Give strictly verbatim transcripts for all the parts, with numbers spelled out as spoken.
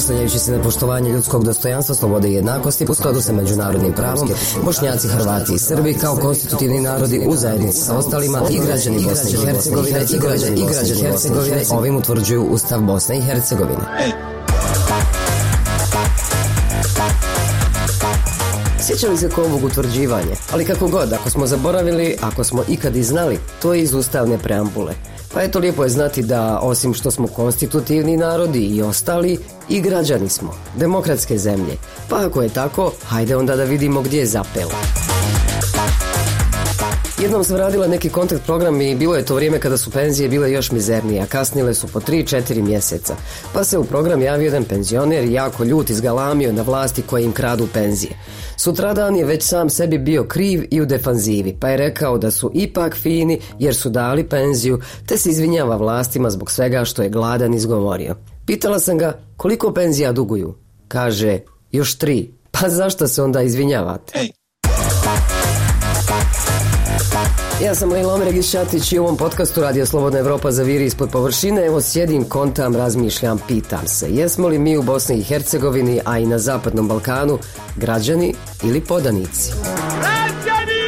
Oslanjajući se na poštovanje ljudskog dostojanstva, slobode i jednakosti u skladu sa međunarodnim pravom, Bošnjaci, Hrvati i Srbi kao konstitutivni narodi u zajednici sa ostalima i građani Bosne i Hercegovine i građani i građani Hercegovine ovim utvrđuju Ustav Bosne i Hercegovine. Sjećali se ko ovog utvrđivanja, ali kako god, ako smo zaboravili, ako smo ikad i znali, to je iz ustavne preambule. Pa eto, lijepo je znati da, osim što smo konstitutivni narodi i ostali, i građani smo, demokratske zemlje. Pa ako je tako, hajde onda da vidimo gdje je zapelo. Jednom sam radila neki kontakt program i bilo je to vrijeme kada su penzije bile još mizernije, a kasnile su po tri četiri mjeseca. Pa se u program javio jedan penzioner i jako ljut izgalamio na vlasti koje im kradu penzije. Sutradan je već sam sebi bio kriv i u defanzivi, pa je rekao da su ipak fini jer su dali penziju, te se izvinjava vlastima zbog svega što je gladan izgovorio. Pitala sam ga koliko penzija duguju. Kaže, još tri. Pa zašto se onda izvinjavate? Hey. Ja sam Lejla Omeregić Šatić i u ovom podcastu Radio Slobodna Evropa zaviri ispod površine. Evo sjedim, kontam, razmišljam, pitam se. Jesmo li mi u Bosni i Hercegovini, a i na Zapadnom Balkanu, građani ili podanici? Građani!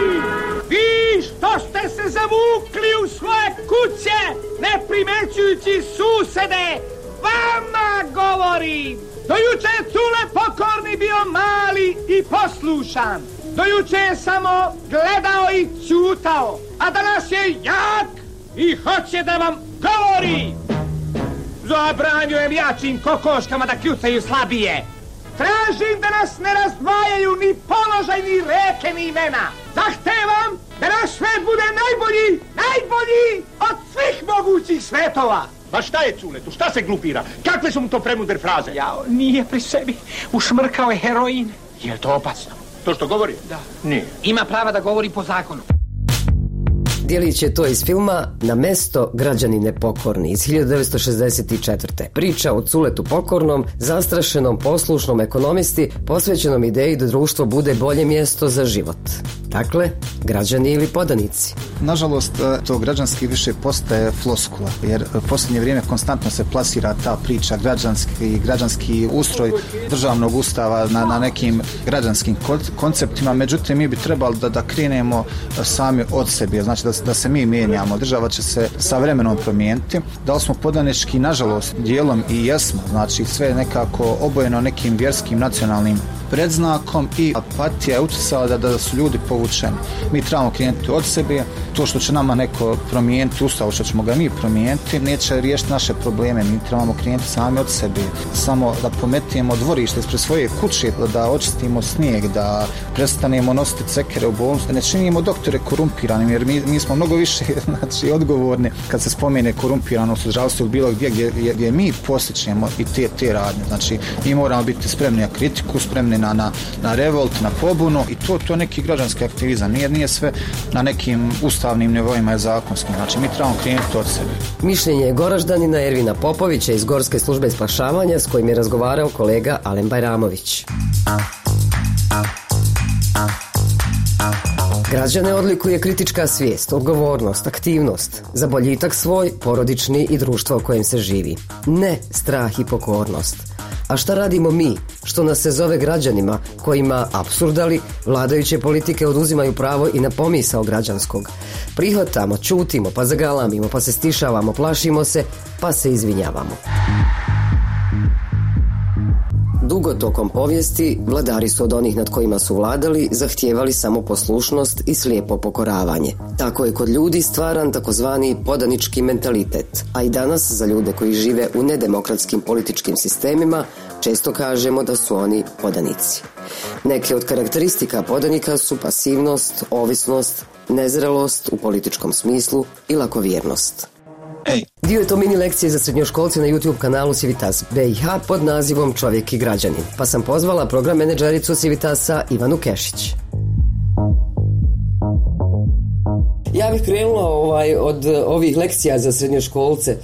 Vi što ste se zavukli u svoje kuće, ne primećujući susede, vama govorim! Do juče je Cule Pokorni bio mali i poslušan. Do juče je samo gledao i ćutao, a danas je jak i hoće da vam govori. Zabranjujem jačim kokoškama da kljucaju slabije. Tražim da nas ne razdvajaju ni položaj, ni reke, ni imena. Zahtevam da naš svet bude najbolji, najbolji od svih mogućih svetova. Pa šta je Culetu, šta se glupira? Kakve su mu to premudre fraze? Jao, nije pri sebi, ušmrkao je heroin. Je li to opasno? To što govori? Da. Nije. Ima prava da govori po zakonu. Djelić je to iz filma Na mesto građani nepokorni iz hiljadu devetsto šezdeset četvrte. Priča o Culetu Pokornom, zastrašenom, poslušnom ekonomisti, posvećenom ideji da društvo bude bolje mjesto za život. Dakle, građani ili podanici. Nažalost, to građanski više postaje floskula, jer u posljednje vrijeme konstantno se plasira ta priča građanski, građanski ustroj državnog ustava na, na nekim građanskim konceptima. Međutim, mi bi trebali da, da krenemo sami od sebe, znači da, da se mi mijenjamo. Država će se sa vremenom promijeniti. Da li smo podanički, nažalost, dijelom i jesmo, znači sve je nekako obojeno nekim vjerskim, nacionalnim predznakom i apatija je utjecala da, da su ljudi povučeni. Mi trebamo krenuti od sebe, to što će nama neko promijeniti ustav, što ćemo ga mi promijeniti, neće riješiti naše probleme. Mi trebamo krenuti sami od sebe, samo da pometijemo dvorište ispred svoje kuće, da očistimo snijeg, da prestanemo nositi cekere u bolnicu, ne činimo doktore korumpiranim, jer mi, mi smo mnogo više znači, odgovorni kad se spomene korumpiranost u zdravstvu bilo gdje, gdje, gdje, gdje mi posjećemo i te, te radnje. Znači, mi moramo biti spremni na kritiku, spremni Na, na, na revolt, na pobunu i to, to je neki građanski aktivizam. Nije, nije sve na nekim ustavnim nivoima i zakonskim. Znači, mi trebamo krenuti od sebe. Mišljenje je Goraždanina Ervina Popovića iz Gorske službe spašavanja s kojim je razgovarao kolega Alen Bajramović. Građane odlikuje kritička svijest, odgovornost, aktivnost za boljitak svoj, porodični i društvo u kojem se živi. Ne strah i pokornost. A šta radimo mi, što nas se zove građanima, kojima apsurdali vladajuće politike oduzimaju pravo i na pomisao građanskog? Prihvatamo, čutimo, pa zagalamimo, pa se stišavamo, plašimo se, pa se izvinjavamo. Dugo tokom povijesti vladari su od onih nad kojima su vladali zahtijevali samo poslušnost i slijepo pokoravanje. Tako je kod ljudi stvaran takozvani podanički mentalitet, a i danas za ljude koji žive u nedemokratskim političkim sistemima često kažemo da su oni podanici. Neke od karakteristika podanika su pasivnost, ovisnost, nezrelost u političkom smislu i lakovjernost. Ej. Dio je to mini lekcije za srednjoškolce na YouTube kanalu Civitas B i H pod nazivom Čovjek i građanin, pa sam pozvala program menadžericu Civitasa Ivanu Kešić. Ja bih krenula ovaj, od ovih lekcija za srednjoškolce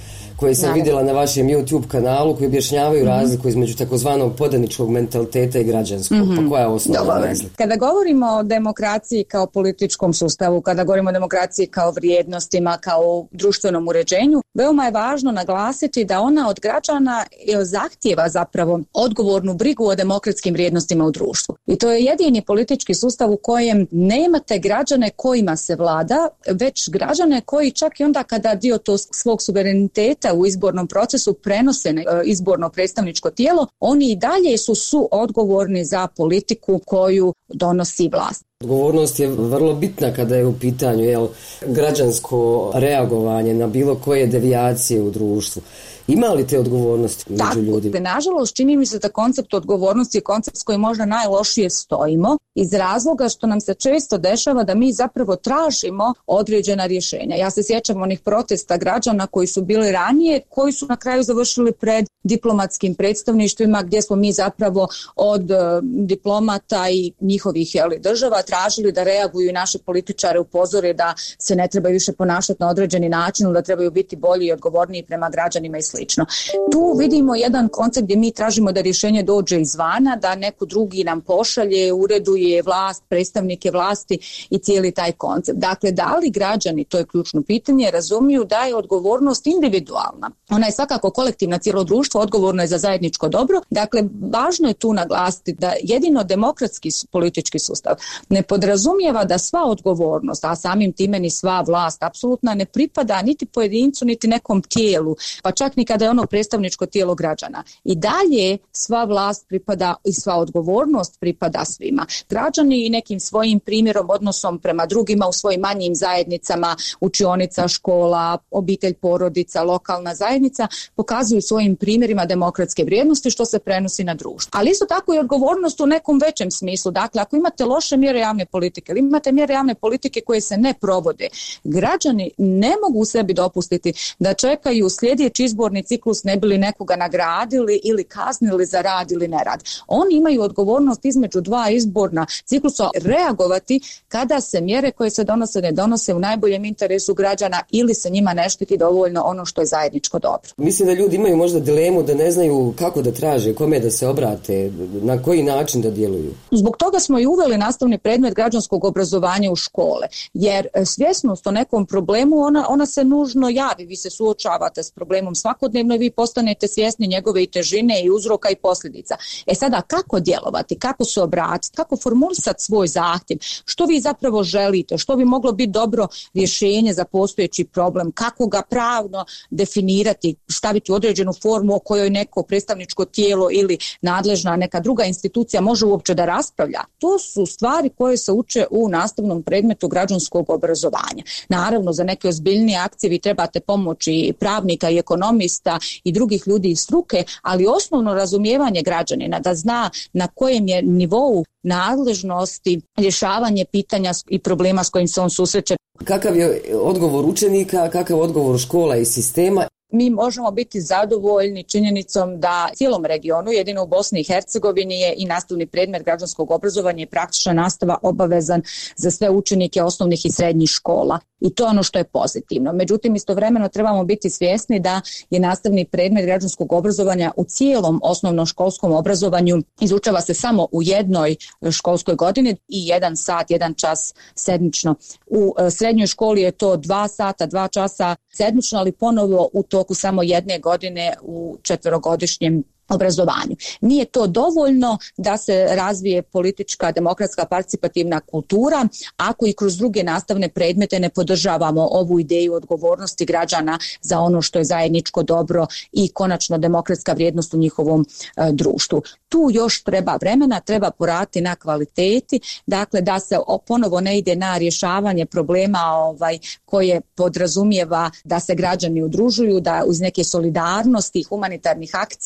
koje sam Naravno. vidjela na vašem YouTube kanalu, koji objašnjavaju mm-hmm. razliku između takozvanog podaničkog mentaliteta i građanskog. Mm-hmm. Pa koja je osnovna razlika? Kada govorimo o demokraciji kao političkom sustavu, kada govorimo o demokraciji kao vrijednostima, kao društvenom uređenju, veoma je važno naglasiti da ona od građana zahtijeva zapravo odgovornu brigu o demokratskim vrijednostima u društvu. I to je jedini politički sustav u kojem nemate građane kojima se vlada, već građane koji čak i onda kada dio to svog suvereniteta u izbornom procesu prenose na izborno predstavničko tijelo, oni i dalje su suodgovorni za politiku koju donosi vlast. Odgovornost je vrlo bitna kada je u pitanju jel, građansko reagovanje na bilo koje devijacije u društvu. Ima li te odgovornosti među Tako, ljudima? Tako, nažalost, čini mi se da koncept odgovornosti je koncept s kojim možda najlošije stojimo iz razloga što nam se često dešava da mi zapravo tražimo određena rješenja. Ja se sjećam onih protesta građana koji su bili ranije, koji su na kraju završili pred diplomatskim predstavništvima gdje smo mi zapravo od uh, diplomata i njihovih jeli, država tražili da reaguju i naše političare upozore da se ne trebaju više ponašati na određeni način, da trebaju biti bolji i odgovorniji prema građanima i slično. Tu vidimo jedan koncept gdje mi tražimo da rješenje dođe izvana, da neko drugi nam pošalje, ureduje vlast, predstavnike vlasti i cijeli taj koncept. Dakle, da li građani, to je ključno pitanje, razumiju da je odgovornost individualna. Ona je svakako kolektivna, cijelo društvo odgovorno je za zajedničko dobro. Dakle, važno je tu naglasiti da jedino demokratski politički sustav ne podrazumijeva da sva odgovornost, a samim time ni sva vlast apsolutna ne pripada niti pojedincu, niti nekom tijelu, pa čak ni kada je ono predstavničko tijelo građana. I dalje sva vlast pripada i sva odgovornost pripada svima. Građani i nekim svojim primjerom, odnosom prema drugima u svojim manjim zajednicama, učionica, škola, obitelj, porodica, lokalna zajednica, pokazuju svojim primjerima demokratske vrijednosti što se prenosi na društvo. Ali isto tako i odgovornost u nekom većem smislu. Dakle, ako imate loše mjere javne politike ili imate mjere javne politike koje se ne provode, građani ne mogu sebi dopustiti da čekaju sljedeći izborni ciklus ne bi li nekoga nagradili ili kaznili za rad ili nerad. Oni imaju odgovornost između dva izborna ciklusa reagovati kada se mjere koje se donose ne donose u najboljem interesu građana ili se njima ne štiti dovoljno ono što je zajedničko dobro. Mislim da ljudi imaju možda dilemu da ne znaju kako da traže, kome da se obrate, na koji način da djeluju. Zbog toga smo i uveli nastavni predmet građanskog obrazovanja u škole, jer svjesnost o nekom problemu ona, ona se nužno javi, vi se suočavate s problemom svakodnevno i vi postanete svjesni njegove i težine i uzroka i posljedica. E sada, kako djelovati, kako se obratiti, kako formulisati svoj zahtjev, što vi zapravo želite, što bi moglo biti dobro rješenje za postojeći problem, kako ga pravno definirati, staviti u određenu formu o kojoj neko predstavničko tijelo ili nadležna neka druga institucija može uopće da raspravlja. To su stvari koje se uče u nastavnom predmetu građanskog obrazovanja. Naravno, za neke ozbiljnije akcije vi trebate pomoći pravnika i ekonomista i drugih ljudi iz struke, ali osnovno razumijevanje građanina da zna na kojem je nivou nadležnosti rješavanje pitanja i problema s kojim se on susreće. Kakav je odgovor učenika, kakav je odgovor škola i sistema? Mi možemo biti zadovoljni činjenicom da cijelom regionu, jedino u Bosni i Hercegovini, je i nastavni predmet građanskog obrazovanja i praktična nastava obavezan za sve učenike osnovnih i srednjih škola. I to je ono što je pozitivno. Međutim, istovremeno trebamo biti svjesni da je nastavni predmet građanskog obrazovanja u cijelom osnovnoškolskom obrazovanju izučava se samo u jednoj školskoj godini i jedan sat, jedan čas sedmično. U srednjoj školi je to dva sata, dva časa sedmično, ali ponovo u toku samo jedne godine u četverogodišnjem obrazovanju. Nije to dovoljno da se razvije politička, demokratska, participativna kultura ako i kroz druge nastavne predmete ne podržavamo ovu ideju odgovornosti građana za ono što je zajedničko dobro i konačno demokratska vrijednost u njihovom e, društvu. Tu još treba vremena, treba poraditi na kvaliteti, dakle da se ponovo ne ide na rješavanje problema ovaj, koje podrazumijeva da se građani udružuju, da uz neke solidarnosti i humanitarnih akcija uspiju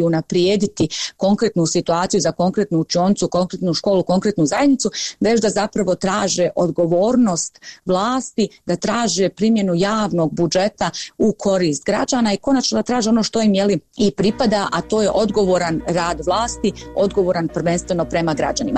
unaprijediti konkretnu situaciju za konkretnu učionicu, konkretnu školu, konkretnu zajednicu, već da zapravo traže odgovornost vlasti, da traže primjenu javnog budžeta u korist građana i konačno da traže ono što im jeli i pripada, a to je odgovoran rad vlasti, odgovoran prvenstveno prema građanima.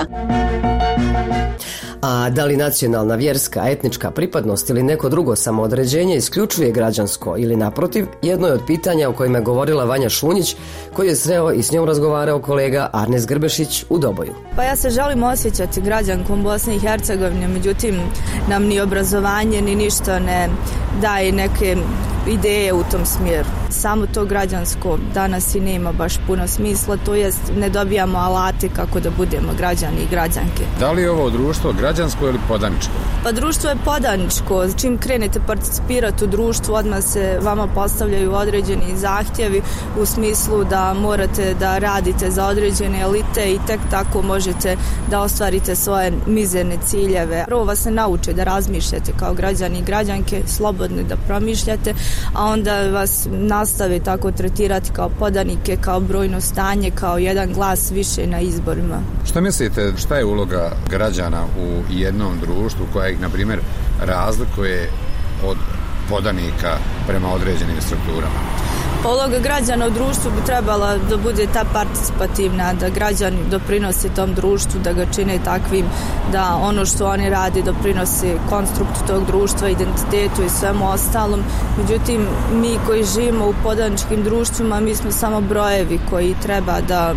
A da li nacionalna, vjerska, etnička pripadnost ili neko drugo samoodređenje isključuje građansko ili naprotiv, jedno je od pitanja o kojima je govorila Vanja Šunjić, koji je sreo i s njom razgovarao kolega Arnes Grbešić u Doboju. Pa ja se želim osjećati građankom Bosne i Hercegovine, međutim nam ni obrazovanje ni ništa ne daje neke ideje u tom smjeru. Samo to građansko danas i nema baš puno smisla, to jest ne dobijamo alate kako da budemo građani i građanke. Da li je ovo društvo građansko ili podaničko? Pa društvo je podaničko. Čim krenete participirati u društvu, odmah se vama postavljaju određeni zahtjevi u smislu da morate da radite za određene elite i tek tako možete da ostvarite svoje mizerne ciljeve. Prvo vas se nauče da razmišljate kao građani i građanke, slobodni da promišljate, a onda vas nastave tako tretirati kao podanike, kao brojno stanje, kao jedan glas više na izborima. Šta mislite, šta je uloga građana u jednom društvu koja ih, na primjer, razlikuje od podanika prema određenim strukturama? Uloga građana u društvu bi trebala da bude ta participativna, da građani doprinose tom društvu, da ga čine takvim, da ono što oni radi doprinose konstruktu tog društva, identitetu i svemu ostalom. Međutim, mi koji živimo u podaničkim društvima, mi smo samo brojevi koji treba da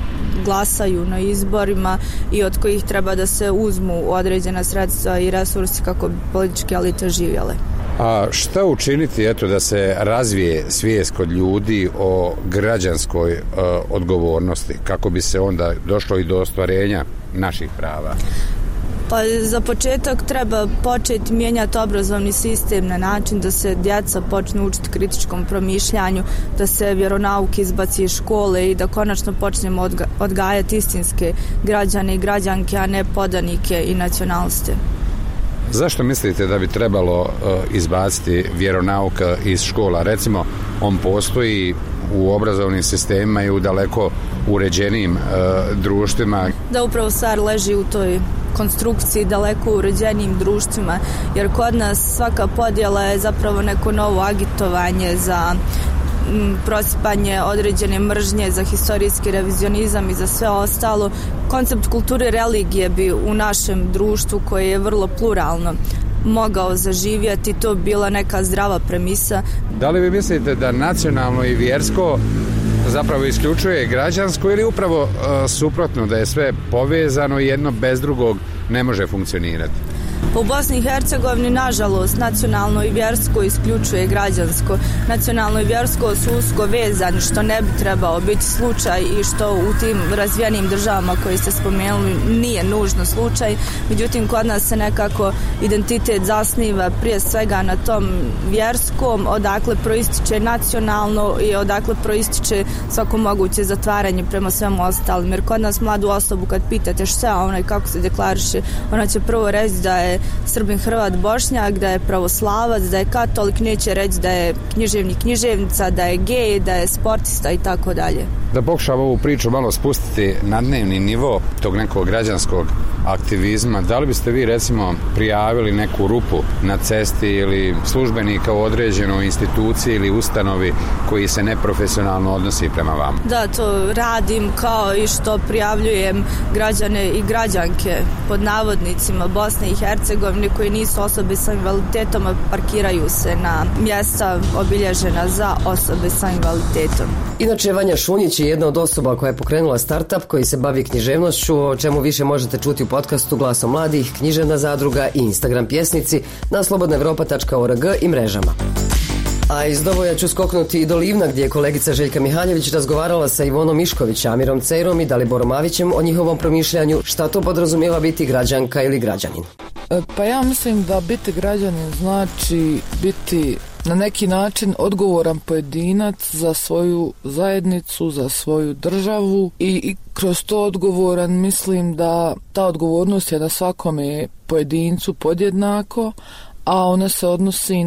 glasaju na izborima i od kojih treba da se uzmu određena sredstva i resursi kako bi političke elite živjele. A šta učiniti, eto, da se razvije svijest kod ljudi o građanskoj e, odgovornosti, kako bi se onda došlo i do ostvarenja naših prava? Pa za početak treba početi mijenjati obrazovni sistem na način da se djeca počnu učiti kritičkom promišljanju, da se vjeronauk izbaci iz škole i da konačno počnemo odga- odgajati istinske građane i građanke, a ne podanike i nacionaliste. Zašto mislite da bi trebalo uh, izbaciti vjeronauk iz škola? Recimo, on postoji u obrazovnim sistemima i u daleko uređenijim uh, društvima. Da, upravo stvar leži u toj konstrukciji daleko uređenijim društvima, jer kod nas svaka podjela je zapravo neko novo agitovanje za prosipanje određene mržnje, za historijski revizionizam i za sve ostalo. Koncept kulture religije bi u našem društvu, koje je vrlo pluralno, mogao zaživjeti, to bila neka zdrava premisa. Da li vi mislite da nacionalno i vjersko zapravo isključuje građansko ili upravo uh, suprotno, da je sve povezano i jedno bez drugog ne može funkcionirati? U Bosni i Hercegovini, nažalost, nacionalno i vjersko isključuje građansko. Nacionalno i vjersko su usko vezani, što ne bi trebao biti slučaj i što u tim razvijenim državama koji ste spomenuli nije nužno slučaj. Međutim, kod nas se nekako identitet zasniva prije svega na tom vjerskom, odakle proističe nacionalno i odakle proističe svako moguće zatvaranje prema svemu ostalim. Jer kod nas mladu osobu kad pitate šta ona i kako se deklariše, ona će prvo reći da je Srbin, Hrvat, Bošnjak, da je pravoslavac, da je katolik, neće reći da je književnik, književnica, da je gej, da je sportista i tako dalje. Da pokušam ovu priču malo spustiti na dnevni nivo tog nekog građanskog aktivizma, da li biste vi recimo prijavili neku rupu na cesti ili službenika u određenoj instituciji ili ustanovi koji se neprofesionalno odnosi prema vama? Da, to radim, kao i što prijavljujem građane i građanke pod navodnicima Bosne i Hercegovine koji nisu osobe sa invaliditetom, a parkiraju se na mjesta obilježena za osobe sa invaliditetom. Inače, Vanja Šunjić je jedna od osoba koja je pokrenula startup koji se bavi književnošću, o čemu više možete čuti u podcastu Glasom mladih, Književna zadruga i Instagram pjesnici na slobodna evropa tačka org i mrežama. A iz Doboja ću skoknuti i do Livna, gdje je kolegica Željka Mihaljević razgovarala sa Ivonom Mišković, Amirom Cejrom i Daliborom Avićem o njihovom promišljanju šta to podrazumijeva biti građanka ili građanin. Pa ja mislim da biti građanin znači biti na neki način odgovoran pojedinac za svoju zajednicu, za svoju državu i, i kroz to odgovoran mislim da ta odgovornost je na svakome pojedincu podjednako, a ona se odnosi na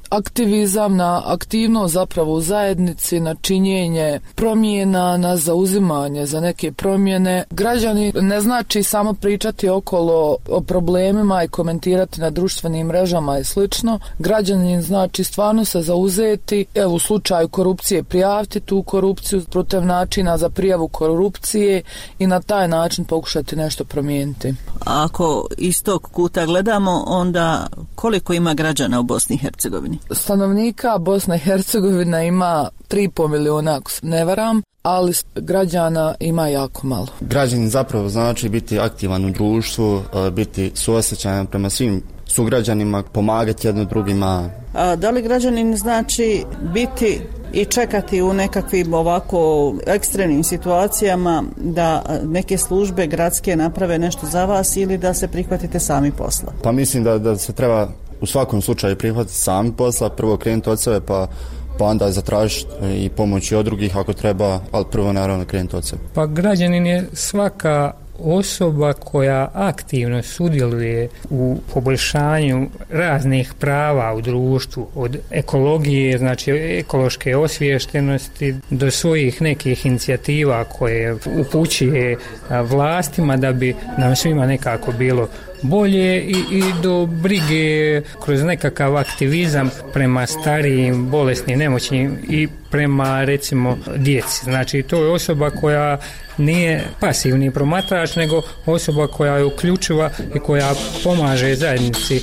aktivizam, na aktivnost zapravo u zajednici, na činjenje promjena, na zauzimanje za neke promjene. Građani ne znači samo pričati okolo o problemima i komentirati na društvenim mrežama i slično. Građanin znači stvarno se zauzeti, evo u slučaju korupcije prijaviti tu korupciju protiv načina za prijavu korupcije i na taj način pokušati nešto promijeniti. Ako iz tog kuta gledamo, onda koliko ima građana u Bosni i Hercegovini? Stanovnika Bosna i Hercegovina ima tri i pol miliona, ako se ne varam, ali građana ima jako malo. Građanin zapravo znači biti aktivan u društvu, biti suosjećajan prema svim sugrađanima, pomagati jedno drugima. A da li građanin znači biti i čekati u nekakvim ovako ekstremnim situacijama da neke službe gradske naprave nešto za vas ili da se prihvatite sami posla? Pa mislim da, da se treba u svakom slučaju prihvatiti sami posla, prvo krenuti od sebe pa pa onda zatražiti i pomoći od drugih ako treba, ali prvo naravno krenuti od sebe. Pa građanin je svaka osoba koja aktivno sudjeluje u poboljšanju raznih prava u društvu, od ekologije, znači ekološke osviještenosti, do svojih nekih inicijativa koje upućuje vlastima da bi nam svima nekako bilo bolje i, i do brige kroz nekakav aktivizam prema starijim, bolesnim, nemoćnim i prema recimo djeci. Znači to je osoba koja nije pasivni promatrač, nego osoba koja je uključiva i koja pomaže zajednici.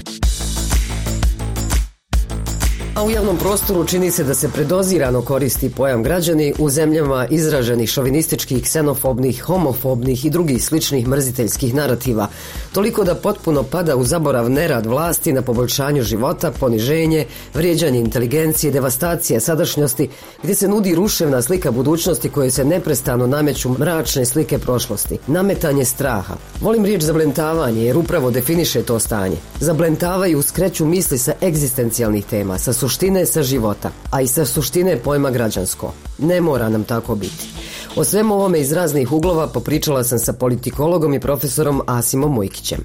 A u javnom prostoru čini se da se predozirano koristi pojam građani u zemljama izraženih šovinističkih, ksenofobnih, homofobnih i drugih sličnih mrziteljskih narativa, toliko da potpuno pada u zaborav nerad vlasti na poboljšanju života, poniženje, vrijeđanje inteligencije, devastacija sadašnjosti, gdje se nudi ruševna slika budućnosti koje se neprestano nameću mračne slike prošlosti, nametanje straha. Volim riječ zablentavanje jer upravo definiše to stanje. Zablentavaju, skreću misli sa egzistencijalnih tema, sa suštine, sa života, a i sa suštine pojma građansko. Ne mora nam tako biti. O svemu ovome iz raznih uglova popričala sam sa politikologom i profesorom Asimom Mujkićem.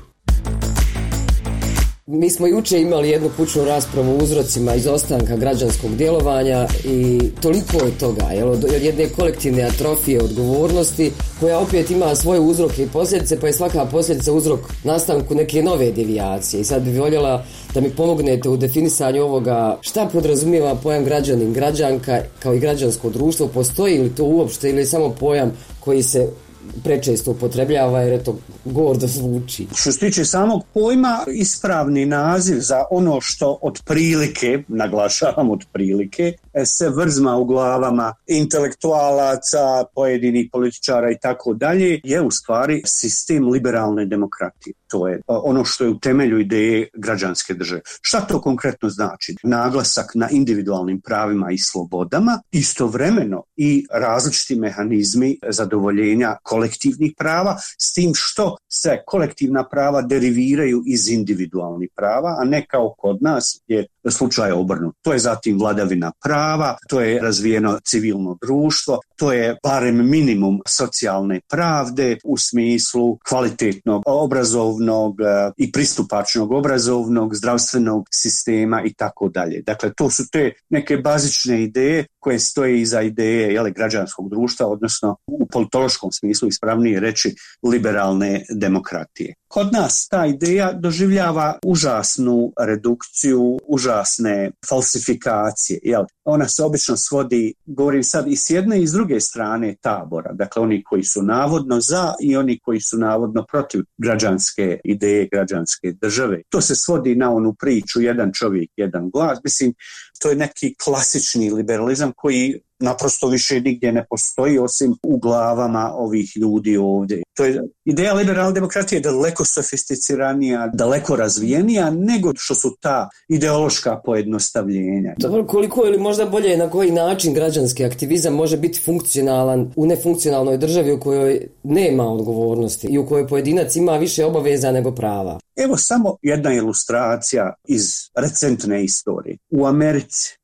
Mi smo juče imali jednu kućnu raspravu o uzrocima izostanka građanskog djelovanja i toliko je toga, jel, od jedne kolektivne atrofije odgovornosti koja opet ima svoje uzroke i posljedice, pa je svaka posljedica uzrok nastanku neke nove devijacije. I sad bih voljela da mi pomognete u definisanju ovoga šta podrazumijeva pojam građanin, građanka kao i građansko društvo, postoji li to uopšte ili je samo pojam koji se prečesto upotrebljava jer je to gordo zvuči. Što se tiče samog pojma, ispravni naziv za ono što otprilike, naglašavam otprilike, se vrzma u glavama intelektualaca, pojedinih političara i tako dalje, je u stvari sistem liberalne demokratije. To je ono što je u temelju ideje građanske države. Šta to konkretno znači? Naglasak na individualnim pravima i slobodama, istovremeno i različiti mehanizmi zadovoljenja kolektivnih prava, s tim što se kolektivna prava deriviraju iz individualnih prava, a ne kao kod nas je slučaj obrnut. To je zatim vladavina prava, to je razvijeno civilno društvo, to je barem minimum socijalne pravde u smislu kvalitetnog obrazovnog i pristupačnog obrazovnog, zdravstvenog sistema i tako dalje. Dakle, to su te neke bazične ideje koje stoje iza ideje jele, građanskog društva, odnosno u politološkom smislu ispravnije reći liberalne demokratije. Kod nas ta ideja doživljava užasnu redukciju, užasne falsifikacije. Jel? Ona se obično svodi, govorim sad, i s jedne i s druge strane tabora. Dakle, oni koji su navodno za i oni koji su navodno protiv građanske ideje, građanske države. To se svodi na onu priču jedan čovjek, jedan glas. Mislim, to je neki klasični liberalizam koji naprosto više nigdje ne postoji osim u glavama ovih ljudi ovdje. To je ideja liberalne demokratije daleko sofisticiranija, daleko razvijenija nego što su ta ideološka pojednostavljenja. Dobro, koliko ili možda bolje na koji način građanski aktivizam može biti funkcionalan u nefunkcionalnoj državi u kojoj nema odgovornosti i u kojoj pojedinac ima više obaveza nego prava? Evo samo jedna ilustracija iz recentne istorije. U Americi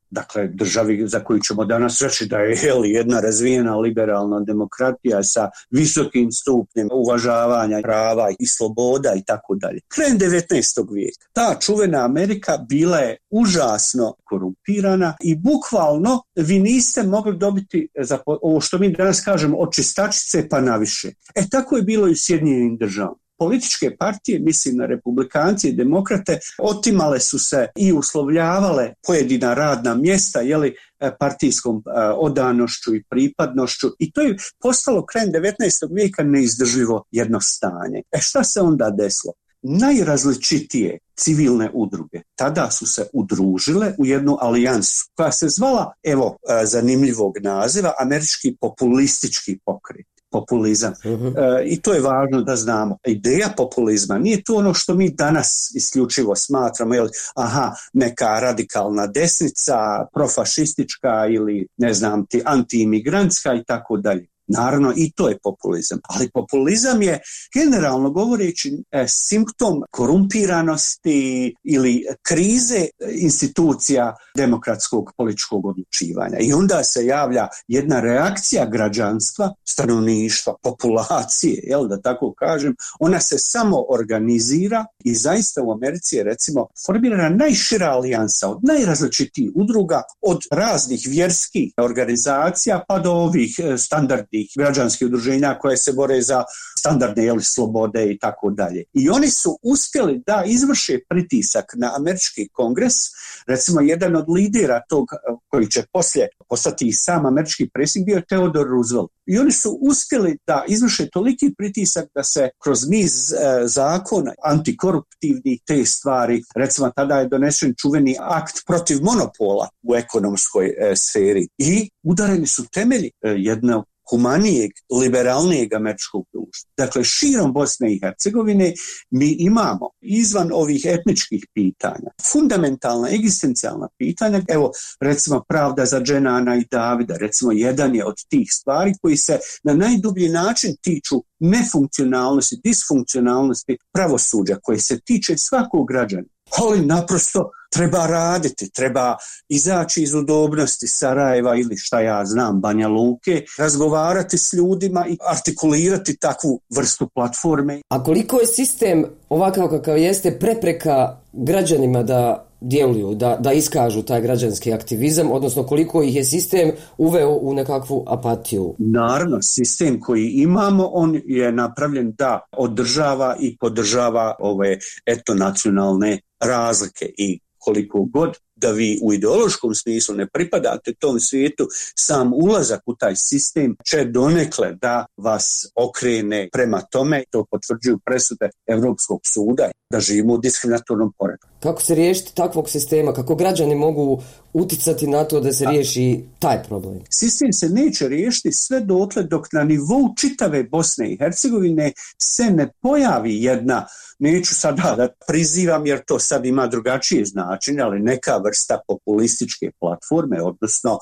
dakle državi za koju ćemo danas reći da je jel, jedna razvijena liberalna demokratija sa visokim stupnjem uvažavanja prava i sloboda i tako dalje. Krajem devetnaestog vijeka ta čuvena Amerika bila je užasno korumpirana i bukvalno vi niste mogli dobiti za ovo što mi danas kažemo od čistačice pa naviše. E tako je bilo i u Sjedinjenim državama. Političke partije, mislim na republikanci i demokrate, otimale su se i uslovljavale pojedina radna mjesta jeli, partijskom odanošću i pripadnošću i to je postalo krajem devetnaestog vijeka neizdrživo jedno stanje. E šta se onda desilo? Najrazličitije civilne udruge tada su se udružile u jednu alijansu koja se zvala, evo zanimljivog naziva, Američki populistički pokret. Populizam. Uh-huh. E, I to je važno da znamo. Ideja populizma nije to ono što mi danas isključivo smatramo, jel, aha, neka radikalna desnica, profašistička ili ne znam ti antiimigrantska i tako dalje. Naravno i to je populizam, ali populizam je generalno govoreći e, simptom korumpiranosti ili krize institucija demokratskog političkog odlučivanja i onda se javlja jedna reakcija građanstva, stanovništva, populacije, jel da tako kažem, ona se samo organizira i zaista u Americi je recimo formirana najšira alijansa od najrazličitijih udruga, od raznih vjerskih organizacija pa do ovih standardnih građanskih udruženja koje se bore za standardne jeli, slobode i tako dalje. I oni su uspjeli da izvrše pritisak na američki kongres, recimo jedan od lidera tog koji će poslije postati i sam američki predsjednik bio Theodore Roosevelt. I oni su uspjeli da izvrše toliki pritisak da se kroz niz e, zakona antikoruptivnih te stvari, recimo tada je donesen čuveni akt protiv monopola u ekonomskoj e, sferi i udareni su temelji e, jednog humanijeg, liberalnijeg američkog društva. Dakle, širom Bosne i Hercegovine mi imamo izvan ovih etničkih pitanja, fundamentalna, egzistencijalna pitanja, evo recimo pravda za Dženana i Davida, recimo jedan je od tih stvari koji se na najdublji način tiču nefunkcionalnosti, disfunkcionalnosti pravosuđa koje se tiče svakog građana. Ali naprosto treba raditi, treba izaći iz udobnosti Sarajeva ili šta ja znam, Banja Luke, razgovarati s ljudima i artikulirati takvu vrstu platforme. A koliko je sistem ovakav kakav jeste prepreka građanima da djeluju, da, da iskažu taj građanski aktivizam, odnosno koliko ih je sistem uveo u nekakvu apatiju? Naravno, sistem koji imamo, on je napravljen da održava i podržava ove etnonacionalne razlike i koliko god da vi u ideološkom smislu ne pripadate tom svijetu, sam ulazak u taj sistem će donekle da vas okrene prema tome, to potvrđuju presude Evropskog suda, da živimo u diskriminatornom poretku. Kako se riješiti takvog sistema? Kako građani mogu uticati na to da se riješi taj problem? Sistem se neće riješiti sve dotle dok na nivou čitave Bosne i Hercegovine se ne pojavi jedna, neću sada da prizivam jer to sad ima drugačije značenje, ali neka vrsta populističke platforme, odnosno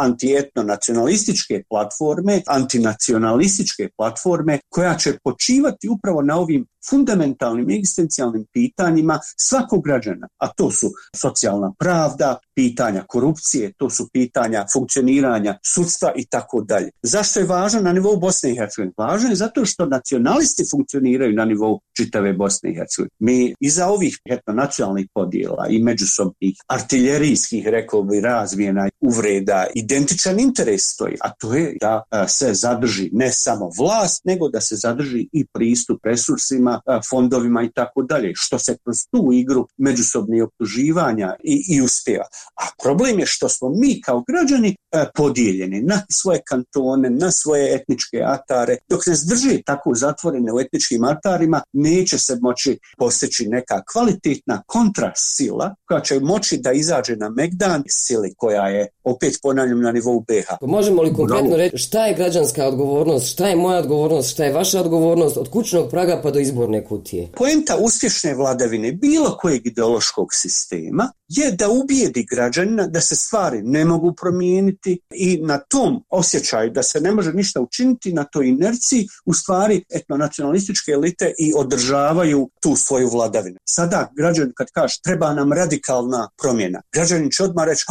antietno-nacionalističke platforme, antinacionalističke platforme koja će počivati upravo na ovim fundamentalnim egzistencijalnim pitanjima svakog građana, a to su socijalna pravda, pitanja korupcije, to su pitanja funkcioniranja sudstva i tako dalje. Zašto je važno na nivou Bosne i Hercegovine? Važno je zato što nacionalisti funkcioniraju na nivou čitave Bosne i Hercegovine. Mi iza ovih etnonacionalnih podjela i međusobnih artiljerijskih, rekao bi, razmjena uvreda, identičan interes stoji, a to je da se zadrži ne samo vlast, nego da se zadrži i pristup resursima, fondovima i tako dalje, što se kroz tu igru međusobnih optuživanja i, i uspjeva. A problem je što smo mi kao građani e, podijeljeni na svoje kantone, na svoje etničke atare. Dok ne zdrži tako zatvorene u etničkim atarima, neće se moći postići neka kvalitetna kontrasila koja će moći da izađe na megdan sili koja je, opet ponavljam, na nivou be ha. Možemo li konkretno reći šta je građanska odgovornost, šta je moja odgovornost, šta je vaša odgovornost od kućnog praga pa do izborne kutije? Poenta uspješne vladavine bilo kojeg ideološkog sistema je da ubijedi građanina da se stvari ne mogu promijeniti i na tom osjećaju da se ne može ništa učiniti, na toj inerciji u stvari etnonacionalističke elite i održavaju tu svoju vladavinu. Sada građanin kad kaže treba nam radikalna promjena, građanin će odmah reći,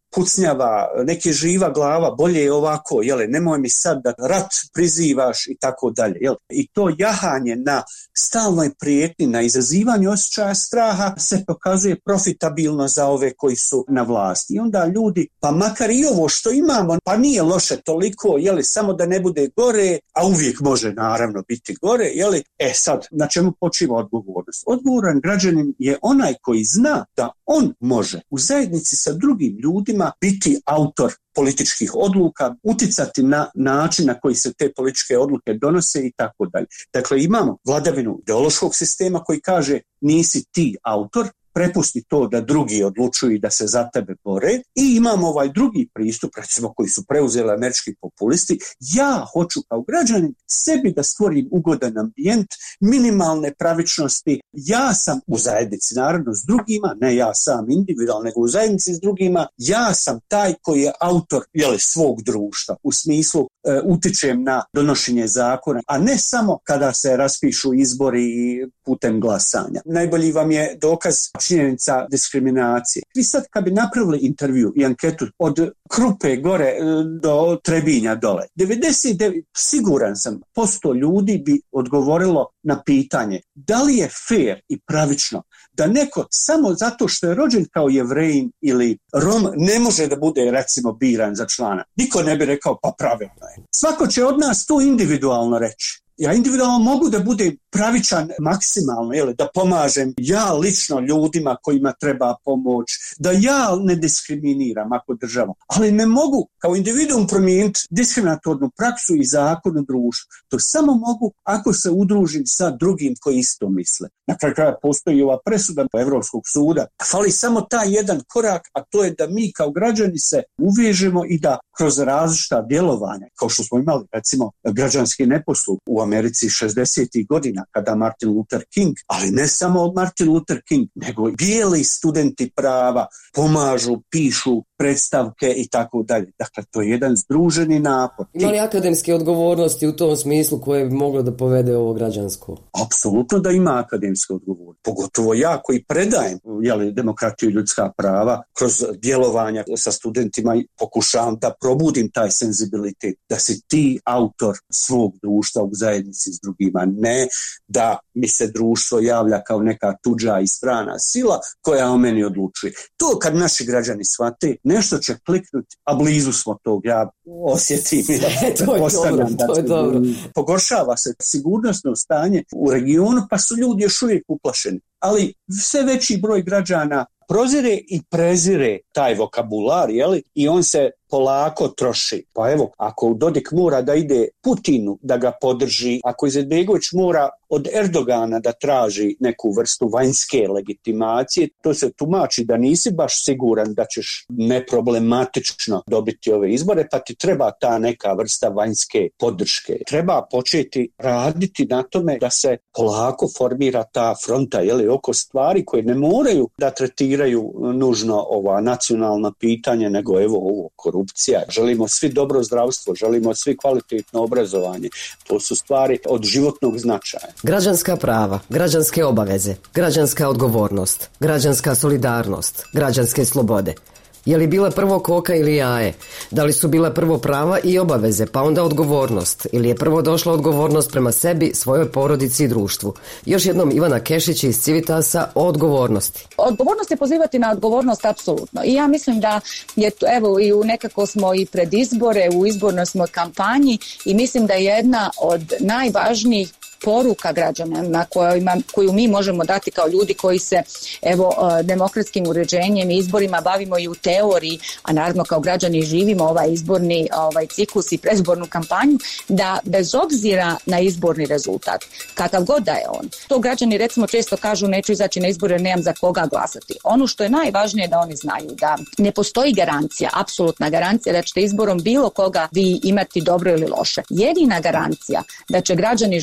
pucnjava, neki živa glava, bolje je ovako, jele, nemoj mi sad da rat prizivaš i tako dalje. Jel? I to jahanje na stalnoj prijetnji, na izazivanju osjećaja straha se pokazuje profitabilno za ove koji su na vlasti. I onda ljudi, pa makar i ovo što imamo, pa nije loše toliko, jeli, samo da ne bude gore, a uvijek može naravno biti gore, jeli, e sad, na čemu počiva odgovornost? Odgovoran građanin je onaj koji zna da on može u zajednici sa drugim ljudima biti autor političkih odluka, uticati na način na koji se te političke odluke donose i tako dalje. Dakle, imamo vladavinu ideološkog sistema koji kaže nisi ti autor, prepusti to da drugi odlučuju i da se za tebe bore, i imamo ovaj drugi pristup, recimo koji su preuzeli američki populisti, ja hoću kao građanin sebi da stvorim ugodan ambijent, minimalne pravičnosti, ja sam u zajednici naravno s drugima, ne ja sam individualno, nego u zajednici s drugima, ja sam taj koji je autor jeli, svog društva, u smislu e, utičem na donošenje zakona, a ne samo kada se raspišu izbori putem glasanja. Najbolji vam je dokaz činjenica diskriminacije. Vi sad kad bi napravili intervju i anketu od Krupe gore do Trebinja dole, devedeset devet siguran sam posto ljudi bi odgovorilo na pitanje da li je fair i pravično da neko samo zato što je rođen kao Jevrejin ili Rom ne može da bude recimo biran za člana. Niko ne bi rekao pa pravilno je. Svako će od nas to individualno reći. Ja individualno mogu da budem pravičan maksimalno, jel, da pomažem ja lično ljudima kojima treba pomoć, da ja ne diskriminiram ako država, ali ne mogu kao individuum promijeniti diskriminatornu praksu i zakon u društvu. To samo mogu ako se udružim sa drugim koji isto misle. Na kraju kraja postoji ova presuda Evropskog suda. Fali samo taj jedan korak, a to je da mi kao građani se uvežemo i da kroz različita djelovanja, kao što smo imali recimo građanski neposluh u Americi šezdesetih godina kada Martin Luther King, ali ne samo Martin Luther King, nego i bijeli studenti prava pomažu, pišu predstavke i tako dalje. Dakle, to je jedan združeni napor. Ima li akademske odgovornosti u tom smislu koje bi moglo da povede ovo građansko? Apsolutno da ima akademske odgovornosti. Pogotovo ja koji predajem jeli, demokratiju i ljudska prava kroz djelovanja sa studentima i pokušavam da probudim taj senzibilitet, da si ti autor svog društva u zajednici s drugima, ne da mi se društvo javlja kao neka tuđa i strana sila koja o meni odlučuje. To kad naši građani shvate, nešto će kliknuti, a blizu smo tog, ja osjetim. Ja, to je dobro, to je dobro. Pogoršava se sigurnosno stanje u regionu, pa su ljudi još uvijek uplašeni. Ali sve veći broj građana prozire i prezire taj vokabular, jeli? I on se polako troši. Pa evo, ako Dodik mora da ide Putinu da ga podrži, ako Izetbegović mora od Erdogana da traži neku vrstu vanjske legitimacije, to se tumači da nisi baš siguran da ćeš neproblematično dobiti ove izbore, pa ti treba ta neka vrsta vanjske podrške. Treba početi raditi na tome da se polako formira ta fronta, jeli, oko stvari koje ne moraju da tretiraju nužno ova nacionalna pitanja, nego evo ovo korupcija. Želimo svi dobro zdravstvo, želimo svi kvalitetno obrazovanje. To su stvari od životnog značaja. Građanska prava, građanske obaveze, građanska odgovornost, građanska solidarnost, građanske slobode. Je li bila prvo koka ili jaje? Da li su bila prvo prava i obaveze, pa onda odgovornost? Ili je prvo došla odgovornost prema sebi, svojoj porodici i društvu? Još jednom Ivana Kešić iz Civitasa o odgovornosti. Odgovornost je pozivati na odgovornost apsolutno. I ja mislim da je, evo, i u nekako smo i pred izbore, u izbornoj smo kampanji i mislim da je jedna od najvažnijih poruka građana na kojima, koju mi možemo dati kao ljudi koji se evo demokratskim uređenjem i izborima bavimo i u teoriji, a naravno kao građani živimo ovaj izborni ovaj ciklus i predizbornu kampanju, da bez obzira na izborni rezultat, kakav god da je on, to građani recimo često kažu neću izaći na izbore, nemam za koga glasati. Ono što je najvažnije da oni znaju da ne postoji garancija, apsolutna garancija da ćete izborom bilo koga vi imati dobro ili loše. Jedina garancija da će građani živjeti u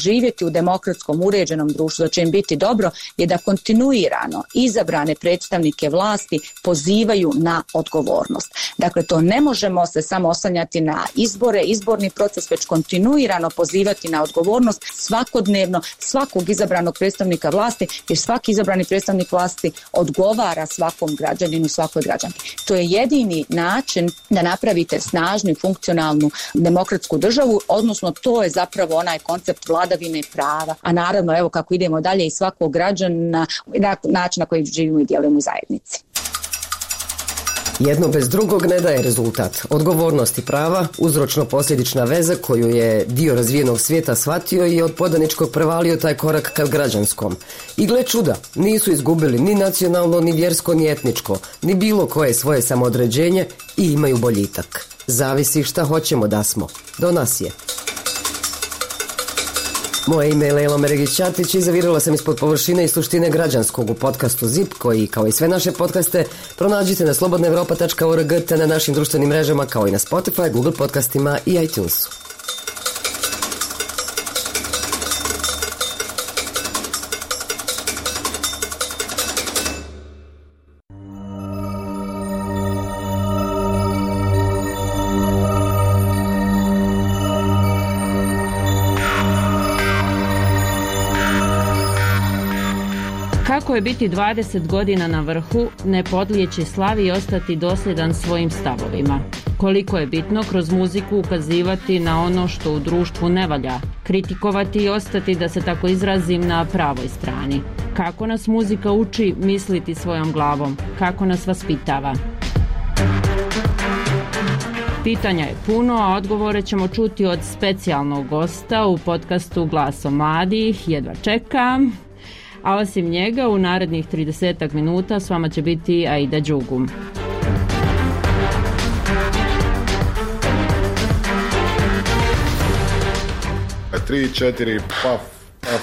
u demokratskom uređenom društvu, da će im biti dobro, je da kontinuirano izabrane predstavnike vlasti pozivaju na odgovornost. Dakle, to ne možemo se samo oslanjati na izbore, izborni proces, već kontinuirano pozivati na odgovornost svakodnevno svakog izabranog predstavnika vlasti, jer svaki izabrani predstavnik vlasti odgovara svakom građaninu, svakoj građanki. To je jedini način da napravite snažnu i funkcionalnu demokratsku državu, odnosno to je zapravo onaj koncept vladavine prava, a naravno evo kako idemo dalje i svakog građana na način na koji živimo i djelujemo u zajednici. Jedno bez drugog ne daje rezultat. Odgovornost i prava, uzročno-posljedična veza koju je dio razvijenog svijeta shvatio i od podaničkog prevalio taj korak ka građanskom. I gle čuda, nisu izgubili ni nacionalno, ni vjersko, ni etničko, ni bilo koje svoje samoodređenje i imaju boljitak. Zavisi šta hoćemo da smo. Do nas je. Moje ime je Lejla Meregić-Ćatić i zavirila sam ispod površine i suštine građanskog u podcastu zip, koji, kao i sve naše podcaste, pronađite na slobodna evropa tačka org te na našim društvenim mrežama, kao i na Spotify, Google podcastima i iTunesu. Kako je biti dvadeset godina na vrhu, ne podlijeći slavi i ostati dosljedan svojim stavovima? Koliko je bitno kroz muziku ukazivati na ono što u društvu ne valja, kritikovati i ostati, da se tako izrazim, na pravoj strani? Kako nas muzika uči misliti svojom glavom? Kako nas vaspitava? Pitanja je puno, a odgovore ćemo čuti od specijalnog gosta u podcastu Glasom mladih. Jedva čekam. A osim njega, u narednih trideset minuta s vama će biti Aida Đugum. Tri, četiri, paf, paf.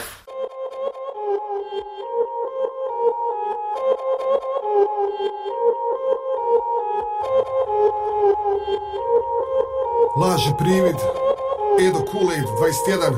Laži privid, Edo Kool-Aid, dvadeset jedan.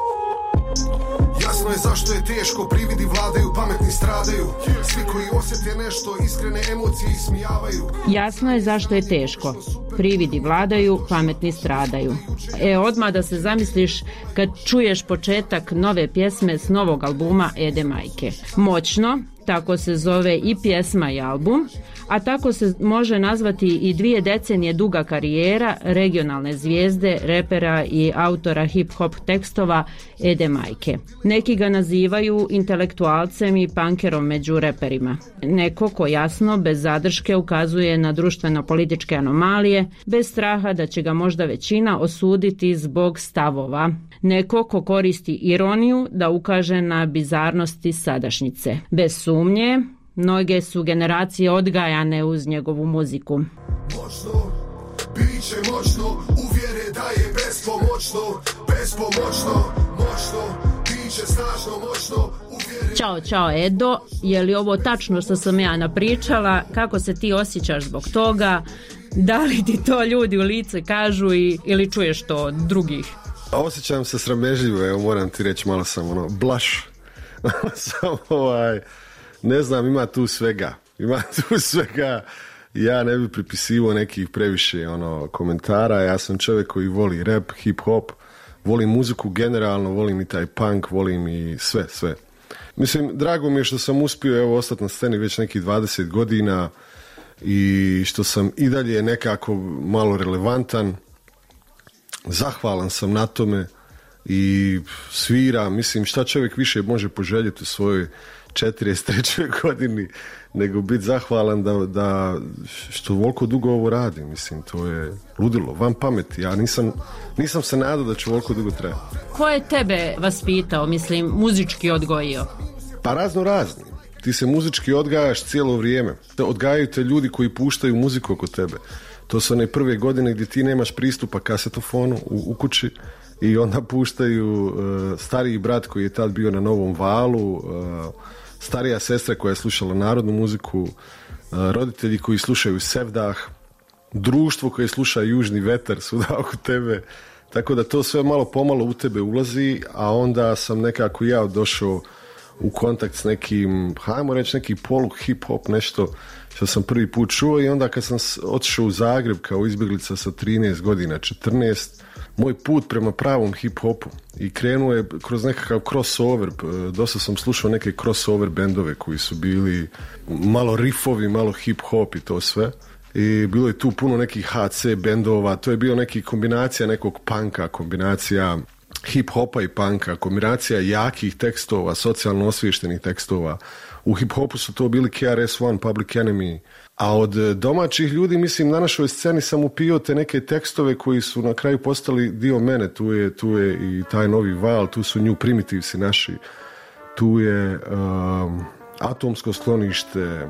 Jasno je zašto je teško, prividi vladaju, pametni stradaju. Svi koji osjete nešto, iskrene emocije ismijavaju. Jasno je zašto je teško, prividi vladaju, pametni stradaju. E, odmah da se zamisliš kad čuješ početak nove pjesme s novog albuma Ede Majke. Moćno, tako se zove i pjesma i album, a tako se može nazvati i dvije decenije duga karijera regionalne zvijezde, repera i autora hip-hop tekstova Ede Majke. Neki ga nazivaju intelektualcem i punkerom među reperima. Neko ko jasno, bez zadrške, ukazuje na društveno-političke anomalije, bez straha da će ga možda većina osuditi zbog stavova. Neko ko koristi ironiju da ukaže na bizarnosti sadašnjice. Bez sumnje, mnoge su generacije odgajane uz njegovu muziku. Moćno, bit će moćno, uvjere da je bespomoćno, bespomoćno, moćno, bit će snažno, moćno, uvjere... Ćao, čao Edo, je li ovo tačno što sam ja napričala? Kako se ti osjećaš zbog toga? Da li ti to ljudi u lice kažu i, ili čuješ to od drugih? Osjećam se sramežljivo, evo moram ti reći, malo sam ono, blaš. Samo ovaj, ne znam, ima tu svega. Ima tu svega. Ja ne bi pripisivao nekih previše ono, komentara. Ja sam čovjek koji voli rap, hip-hop, volim muziku generalno, volim i taj punk, volim i sve, sve. Mislim, drago mi je što sam uspio evo ostati na sceni već nekih dvadeset godina i što sam i dalje nekako malo relevantan. Zahvalan sam na tome i svira, mislim, šta čovjek više može poželjeti u svojoj četrdeset trećoj godini nego biti zahvalan da, da što voliko dugo ovo radi. Mislim, to je ludilo, van pameti. Ja nisam, nisam se nadao da ću voliko dugo trajati. Ko je tebe vaspitao, mislim, muzički odgojio? Pa razno razni. Ti se muzički odgajaš cijelo vrijeme. Odgajaju te ljudi koji puštaju muziku oko tebe. To su one prve godine gdje ti nemaš pristupa kasetofonu u, u kući i onda puštaju uh, stariji brat koji je tad bio na Novom valu, uh, starija sestra koja je slušala narodnu muziku, uh, roditelji koji slušaju Sevdah, društvo koje sluša Južni vetar svuda oko tebe. Tako da to sve malo pomalo u tebe ulazi, a onda sam nekako ja došao u kontakt s nekim, hajmo reći neki polu hip-hop, nešto što sam prvi put čuo, i onda kad sam otišao u Zagreb kao izbjeglica sa trinaest godina, četrnaest, moj put prema pravom hip-hopu i krenuo je kroz nekakav crossover. Dosta sam slušao neke crossover bendove koji su bili malo riffovi, malo hip-hop i to sve. I bilo je tu puno nekih ha ce bendova, to je bio neki kombinacija nekog punka, kombinacija hip-hopa i punka, kombinacija jakih tekstova, socijalno osviještenih tekstova. U hip-hopu su to bili K R S One, Public Enemy, a od domaćih ljudi, mislim, na našoj sceni sam upio te neke tekstove koji su na kraju postali dio mene. Tu je, tu je i taj novi val, tu su New Primitivesi naši, tu je um, Atomsko sklonište,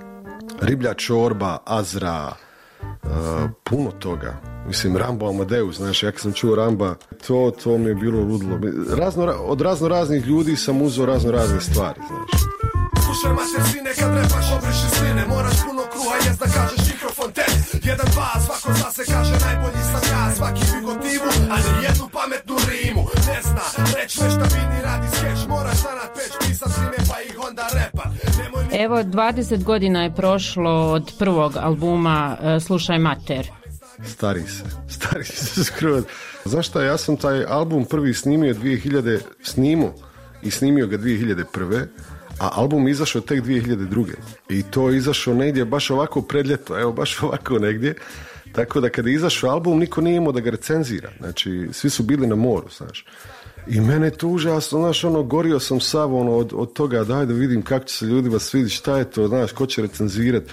Riblja čorba, Azra, uh, puno toga. Mislim, Rambo Amadeus, znaš, ja kad sam čuo Ramba, to, to mi je bilo ludilo. Razno, od razno raznih ljudi sam uzeo razno razne stvari, znaš. Slušaj mater sine, kad repaš obriši sline, moraš puno kruha jest da kažeš mikrofon te. Jedan, dva, svako zna se kaže najbolji sam ja, svaki bi gotivu, ali jednu pametnu rimu. Ne zna, reći nešto vini, radi skeč, moraš zanat peć, pisat rime pa ih onda repat. Evo, dvadeset godina je prošlo od prvog albuma uh, Slušaj mater. Stari se, stari se skroz. Znaš šta, ja sam taj album prvi snimio dvije hiljade, snimio i snimio ga dvije hiljade prve, a album izašao tek dvije hiljade druge. I to je izašao negdje baš ovako pred ljeto, evo baš ovako negdje. Tako da kada je izašao album, niko nije imao da ga recenzira. Znači, svi su bili na moru, znaš. I mene je to užasno, znaš, ono, gorio sam sav, ono, od, od toga, daj da vidim kako će se ljudima svidjeti, šta je to, znaš, ko će recenzirati.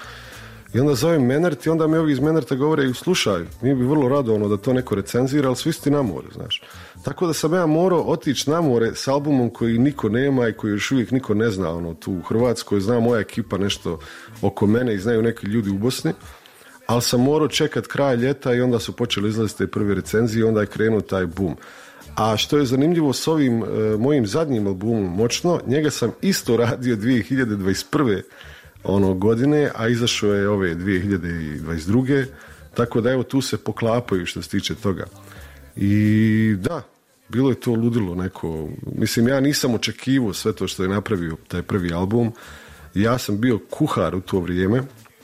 I onda zovem Menart i onda mi ovi iz Menarta govore, slušaj, mi bi vrlo rado, ono, da to neko recenzira, ali svi ste na more, znaš. Tako da sam ja morao otići na more s albumom koji niko nema i koji još uvijek niko ne zna, ono, tu u Hrvatskoj, zna moja ekipa nešto oko mene i znaju neki ljudi u Bosni, ali sam morao čekat kraj ljeta i onda su počeli izlaziti te prve recenzije i onda je krenuo taj boom. A što je zanimljivo s ovim e, mojim zadnjim albumom Moćno, njega sam isto radio dvije hiljade dvadeset prve ono godine, a izašao je ove dvije hiljade dvadeset druge, tako da evo tu se poklapaju što se tiče toga. I da, bilo je to ludilo neko, mislim, ja nisam očekivao sve to što je napravio taj prvi album. Ja sam bio kuhar u to vrijeme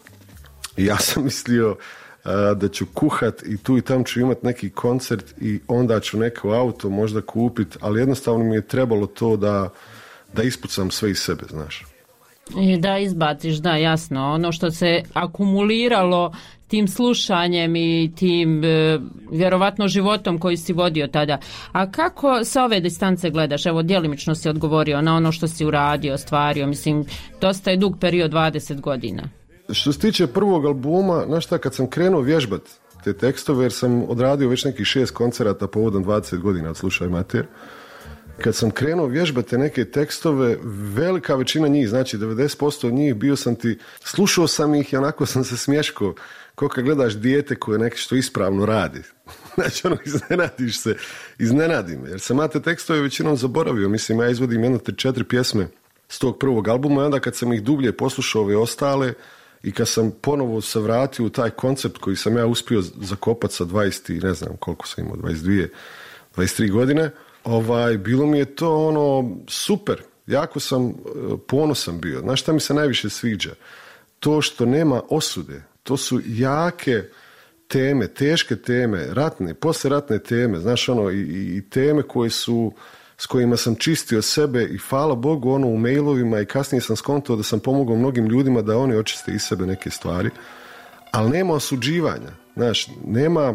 i ja sam mislio da ću kuhat i tu i tam ću imati neki koncert i onda ću neko auto možda kupiti, ali jednostavno mi je trebalo to da, da ispucam sve iz sebe, znaš. I da izbaciš, da, jasno. Ono što se akumuliralo tim slušanjem i tim e, vjerovatno životom koji si vodio tada. A kako sa ove distance gledaš? Evo, djelimično si odgovorio na ono što si uradio, ostvario. Mislim, dosta je dug period, dvadeset godina. Što se tiče prvog albuma, znaš šta, kad sam krenuo vježbat te tekstove, jer sam odradio već nekih šest koncerata povodom dvadeset godina od Slušaj mater, kad sam krenuo vježbati te neke tekstove, velika većina njih, znači devedeset posto njih, bio sam ti, slušao sam ih i onako sam se smješkao, kao kad gledaš dijete koje nešto što ispravno radi. Znači, ono, iznenadiš se, iznenadi me, jer sam ja te tekstove većinom zaboravio. Mislim, ja izvodim jedno tri četiri pjesme s tog prvog albuma i onda kad sam ih dublje poslušao ove ostale i kad sam ponovo se vratio u taj koncept koji sam ja uspio zakopati sa dvadeset, ne znam koliko sam imao, dvadeset dvije, dvadeset tri godine, ovaj, bilo mi je to ono super, jako sam ponosan bio. Znaš šta mi se najviše sviđa? To što nema osude, to su jake teme, teške teme, ratne, posleratne teme, znaš ono, i, i teme koje su, s kojima sam čistio sebe i hvala Bogu ono u mailovima i kasnije sam skontao da sam pomogao mnogim ljudima da oni očiste iz sebe neke stvari, ali nema osuđivanja, znaš, nema,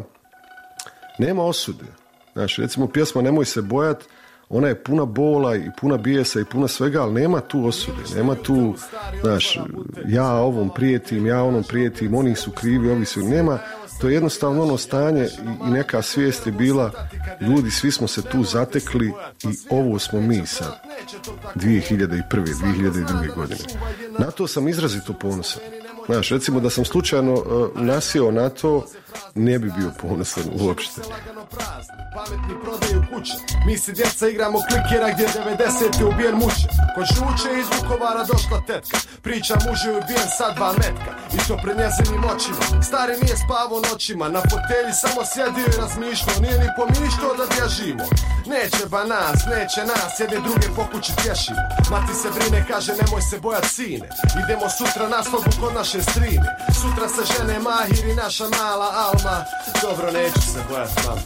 nema osude. Znaš, recimo pjesma Nemoj se bojat, ona je puna bola i puna bijesa i puna svega, ali nema tu osude, nema tu, znaš, ja ovom prijetim, ja onom prijetim, oni su krivi, ovi su, nema, to je jednostavno ono stanje i, i neka svijest je bila, ljudi, svi smo se tu zatekli i ovo smo mi sad, dvije hiljade prve, dvije hiljade druge godine. Na to sam izrazito ponosan. Znaš, recimo da sam slučajno uh, nasjeo na to ne bi bio ponosan uopšte. Pametni prodaju kuće, mi si djeca igramo klikera gdje devedesete ubijen muče. Kod žuče iz Vukovara došla tetka, priča muž je ubijen sa dva metka i to pred njezinim očima. Stari nije spavao noćima, na fotelji samo sjedio i razmišljao, nije ni pomišljao da bježimo. Neće ba nas, neće nas, jedni druge po kući tješimo. Mati se brine, kaže nemoj se bojat sine, idemo sutra na slogu kod naše strine. Sutra se žene Mahir i naša mala Alma, dobro neću se bojat mama.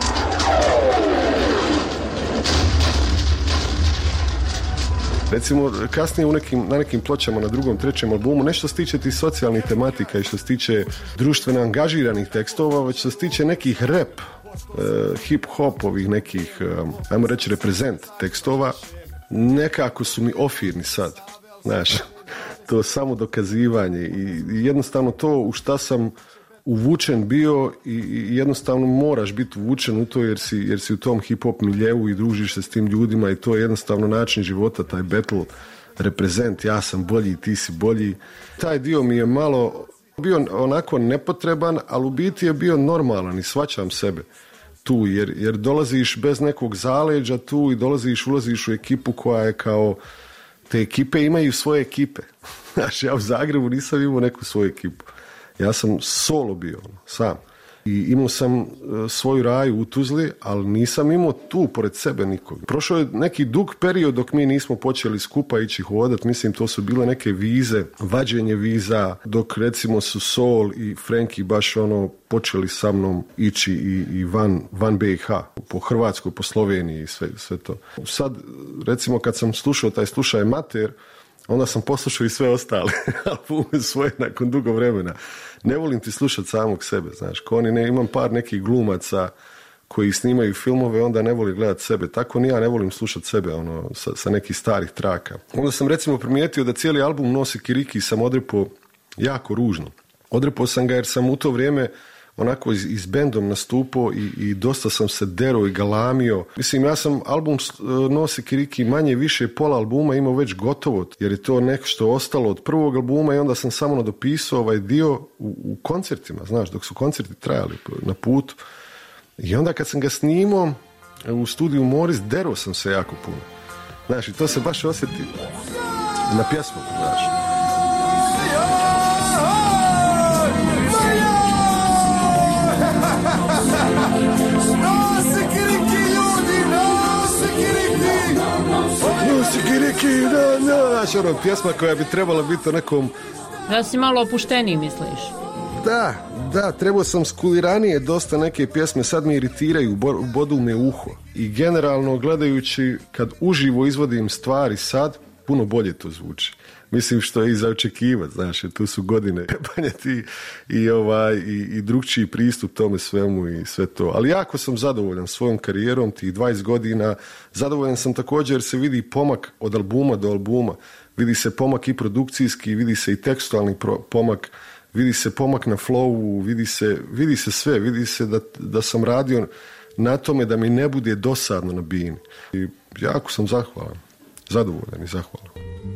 Recimo, kasnije u nekim, na nekim pločama na drugom, trećem albumu, nešto se tiče tih socijalnih tematika i što se tiče društveno angažiranih tekstova, već što se tiče nekih rap, uh, hip-hopovih nekih, um, ajmo reći, reprezent tekstova, nekako su mi ofirni sad, znaš, to samo dokazivanje i, i jednostavno to u šta sam uvučen bio i, i jednostavno moraš biti uvučen u to jer si, jer si u tom hip-hop miljeu i družiš se s tim ljudima i to je jednostavno način života, taj battle reprezent, ja sam bolji, ti si bolji. Taj dio mi je malo bio onako nepotreban, ali u biti je bio normalan i shvaćam sebe tu, jer, jer dolaziš bez nekog zaleđa tu i dolaziš, ulaziš u ekipu koja je kao, te ekipe imaju svoje ekipe. Znači, ja u Zagrebu nisam imao neku svoju ekipu. Ja sam solo bio, sam. I imao sam svoju raju u Tuzli, ali nisam imao tu pored sebe nikog. Prošao je neki dug period dok mi nismo počeli skupa ići hodat. Mislim, to su bile neke vize, vađenje viza, dok recimo su Sol i Frenki baš ono počeli sa mnom ići i, i van, van B i H, po Hrvatskoj, po Sloveniji i sve, sve to. Sad, recimo, kad sam slušao taj slušaj Mater, onda sam poslušao i sve ostale albume svoje nakon dugo vremena. Ne volim ti slušati samog sebe, znaš, ko oni ne, imam par nekih glumaca koji snimaju filmove, onda ne volim gledati sebe. Tako ni ja ne volim slušati sebe ono, sa, sa nekih starih traka. Onda sam recimo primijetio da cijeli album nosi kiriki i sam odrepao jako ružno. Odrepao sam ga jer sam u to vrijeme onako iz, iz bendom nastupao i, i dosta sam se derao i galamio. Mislim, ja sam album Nosi kiriki manje više pola albuma imao već gotovo, jer je to nešto ostalo od prvog albuma i onda sam samo nadopisao ovaj dio u, u koncertima, znaš, dok su koncerti trajali na putu. I onda kad sam ga snimao u studiju Moris, derao sam se jako puno. Znaš, i to se baš osjeti na pjesmu, znaš. Sikiriki, da, da, znači ono, pjesma koja bi trebala biti o nekom... Da si malo opušteniji, misliš? Da, da, trebao sam skuliranije dosta neke pjesme, sad me iritiraju, bodu me uho. I generalno, gledajući, kad uživo izvodim stvari sad, puno bolje to zvuči. Mislim što je i za očekivati, znaš, tu su godine banjati i, ovaj, i, i drugčiji pristup tome svemu i sve to. Ali jako sam zadovoljan svojom karijerom, tih dvadeset godina. Zadovoljan sam također jer se vidi pomak od albuma do albuma. Vidi se pomak i produkcijski, vidi se i tekstualni pro, pomak, vidi se pomak na flowu, vidi se, vidi se sve, vidi se da, da sam radio na tome da mi ne bude dosadno na bini. I jako sam zahvalan, zadovoljan i zahvalan.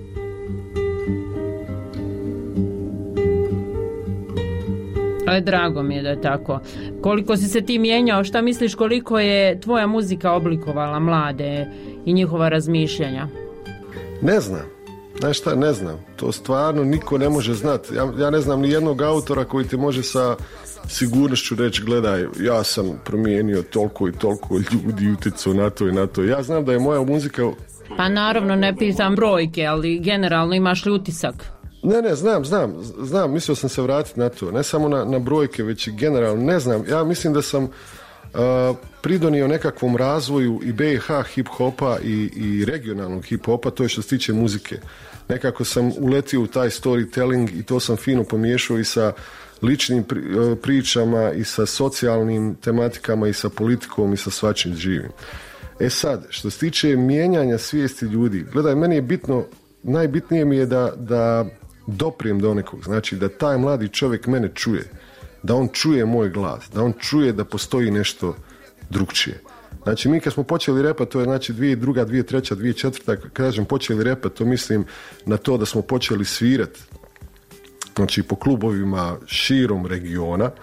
Ale drago mi je da je tako. Koliko si se ti mijenjao, šta misliš koliko je tvoja muzika oblikovala mlade i njihova razmišljanja? Ne znam. Znaš šta, ne znam. To stvarno niko ne može znati. Ja, ja ne znam ni jednog autora koji ti može sa sigurnošću reći, gledaj, ja sam promijenio toliko i toliko ljudi, utjecao na to i na to. Ja znam da je moja muzika... Pa naravno ne pitam brojke, ali generalno imaš li utisak? Ne, ne, znam, znam, znam, mislio sam se vratiti na to, ne samo na, na brojke, već i generalno, ne znam, ja mislim da sam uh, pridonio nekakvom razvoju i B i H hip-hopa i, i regionalnog hip-hopa, to je što se tiče muzike. Nekako sam uletio u taj storytelling i to sam fino pomiješao i sa ličnim pri, uh, pričama i sa socijalnim tematikama i sa politikom i sa svačim živim. E sad, što se tiče mijenjanja svijesti ljudi, gledaj, meni je bitno, najbitnije mi je da, da doprijem do nekog, znači da taj mladi čovjek mene čuje, da on čuje moj glas, da on čuje da postoji nešto drugčije. Znači mi kad smo počeli repat, to je znači dvije druga, dvije treća, dvije četvrta, kad kažem počeli repat, to mislim na to da smo počeli svirat, znači po klubovima širom regiona,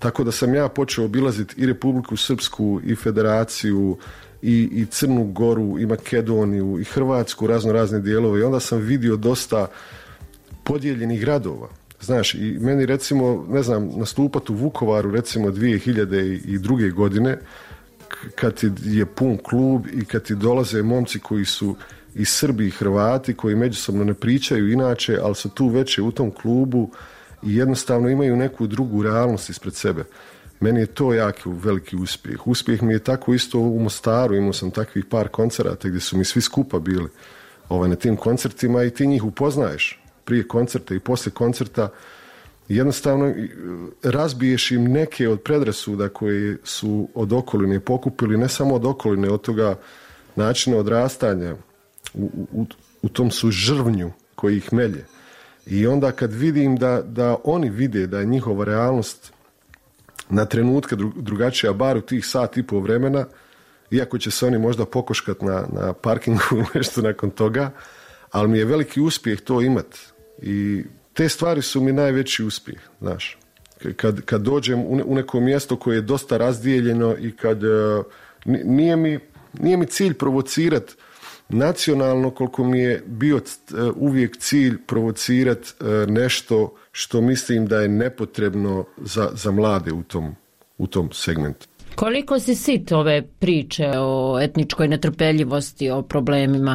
Tako da sam ja počeo obilaziti i Republiku Srpsku, i Federaciju, i, i Crnu Goru, i Makedoniju, i Hrvatsku, razno razne dijelove. I onda sam vidio dosta podijeljenih gradova. Znaš, i meni recimo, ne znam, nastupati u Vukovaru recimo dvije hiljade druge. godine, kad je pun klub i kad ti dolaze momci koji su i Srbi i Hrvati, koji međusobno ne pričaju inače, ali su tu veće u tom klubu i jednostavno imaju neku drugu realnost ispred sebe. Meni je to jako veliki uspjeh. Uspjeh mi je tako isto u Mostaru, imao sam takvih par koncerata gdje su mi svi skupa bili ovaj, na tim koncertima i ti njih upoznaješ prije koncerta i poslije koncerta. Jednostavno razbiješ im neke od predrasuda koje su od okoline pokupili, ne samo od okoline, od toga načina odrastanja u, u, u tom su žrvnju koji ih melje. I onda kad vidim da, da oni vide da je njihova realnost na trenutke drugačija, bar u tih sat i pol vremena, iako će se oni možda pokoškat na, na parkingu ili nešto nakon toga, ali mi je veliki uspjeh to imat. I te stvari su mi najveći uspjeh, znaš. Kad, kad dođem u neko mjesto koje je dosta razdijeljeno i kad uh, nije, mi, nije mi cilj provocirat nacionalno koliko mi je bio uh, uvijek cilj provocirat uh, nešto što mislim da je nepotrebno za, za mlade u tom, u tom segmentu. Koliko si sit ove priče o etničkoj netrpeljivosti, o problemima?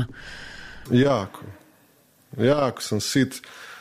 Jako. Jako sam sit.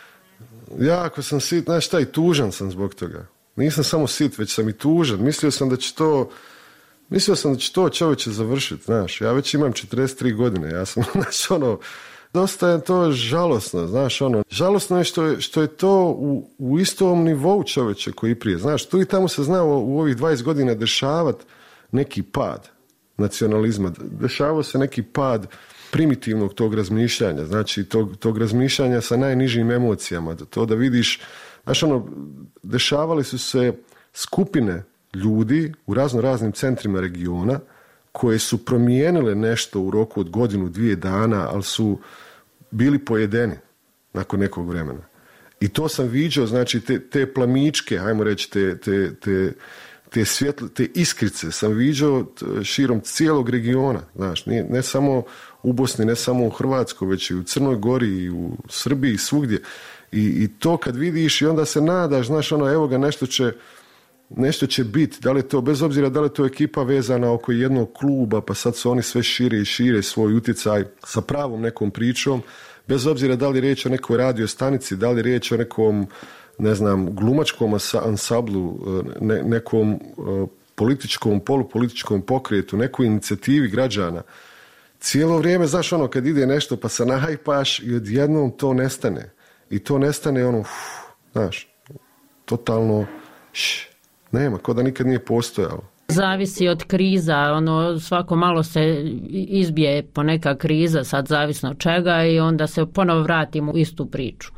Jako sam sit, znaš šta, i tužan sam zbog toga. Nisam samo sit, već sam i tužan. Mislio sam da će to mislio sam da će to čovječe završiti, znaš. Ja već imam četrdeset tri godine, ja sam, znaš, ono, dosta je to žalosno, znaš, ono, žalosno je što je, što je to u, u istom nivou čovječe koji prije, znaš, tu i tamo se zna u, u ovih dvadeset godina dešavat neki pad nacionalizma, dešavao se neki pad primitivnog tog razmišljanja, znači tog, tog razmišljanja sa najnižim emocijama, to da vidiš, znaš, ono, dešavali su se skupine ljudi u razno raznim centrima regiona koje su promijenile nešto u roku od godinu, dvije dana, ali su bili pojedeni nakon nekog vremena. I to sam viđao, znači te, te plamičke, hajmo reći, te, te, te, te, svjetl, te iskrice sam viđao širom cijelog regiona, znaš, ne, ne samo u Bosni, ne samo u Hrvatskoj, već i u Crnoj Gori i u Srbiji i svugdje. I, i to kad vidiš i onda se nadaš, znaš, ono, evo ga, nešto će nešto će biti, da li to, bez obzira da li to ekipa vezana oko jednog kluba, pa sad su oni sve šire i šire svoj utjecaj sa pravom nekom pričom, bez obzira da li je riječ o nekoj radio stanici, da li je riječ o nekom, ne znam, glumačkom ansamblu, ne, nekom političkom, polupolitičkom pokretu, nekoj inicijativi građana. Cijelo vrijeme, znaš, ono, kad ide nešto pa se nahajpaš i odjednom to nestane. I to nestane, ono, uf, znaš, totalno, š, nema, ko da nikad nije postojalo. Zavisi od kriza, ono, svako malo se izbije poneka kriza, sad zavisno od čega, i onda se ponovo vratimo u istu priču.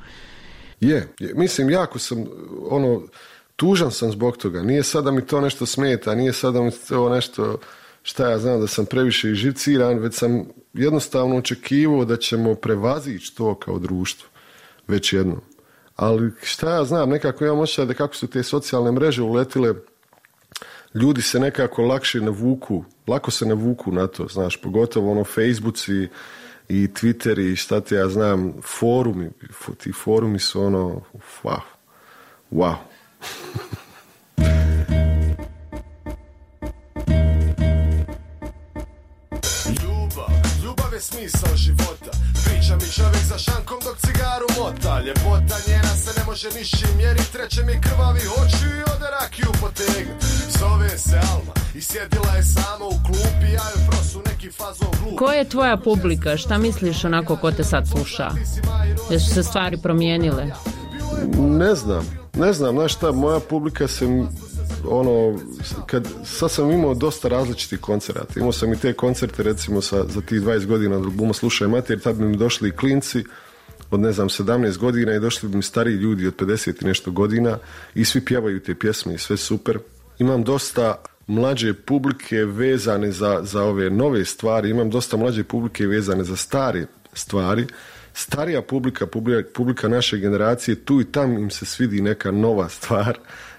Je, je, mislim, jako sam, ono, tužan sam zbog toga. Nije sada mi to nešto smeta, nije sada mi to nešto, šta ja znam, da sam previše živciran, već sam jednostavno očekivao da ćemo prevazići to kao društvo, već jednom. Ali šta ja znam, nekako imam osjećaj da kako su te socijalne mreže uletile, ljudi se nekako lakše navuku, lako se navuku na to, znaš, pogotovo ono Facebooci i Twitteri i šta ti ja znam, forumi, ti forumi su ono, wow, wow. Ljubav, ljubav je smisao života. Priča mi čovjek za šankom dok cigaru mota. Ljepota njena se ne može nišćim mjerit. Treće mi krvavi oči i ode rakiju potegnu. Zove se Alma i sjedila je sama u klupi. Ja joj prosu neki fazon glup. Ko je tvoja publika? Šta misliš onako ko te sad sluša? Jesu se stvari promijenile? Ne znam, ne znam, znaš šta, moja publika se, ono, kad, sad sam imao dosta različitih koncerata. Imao sam i te koncerte, recimo, sa, za tih dvadeset godina od albuma Slušaj Mater, tad bi mi došli i klinci od, ne znam, sedamnaest godina i došli bi mi stariji ljudi od pedeset i nešto godina i svi pjevaju te pjesme i sve super. Imam dosta mlađe publike vezane za, za ove nove stvari, imam dosta mlađe publike vezane za stare stvari. Starija publika, publika, publika naše generacije, tu i tam im se svidi neka nova stvar,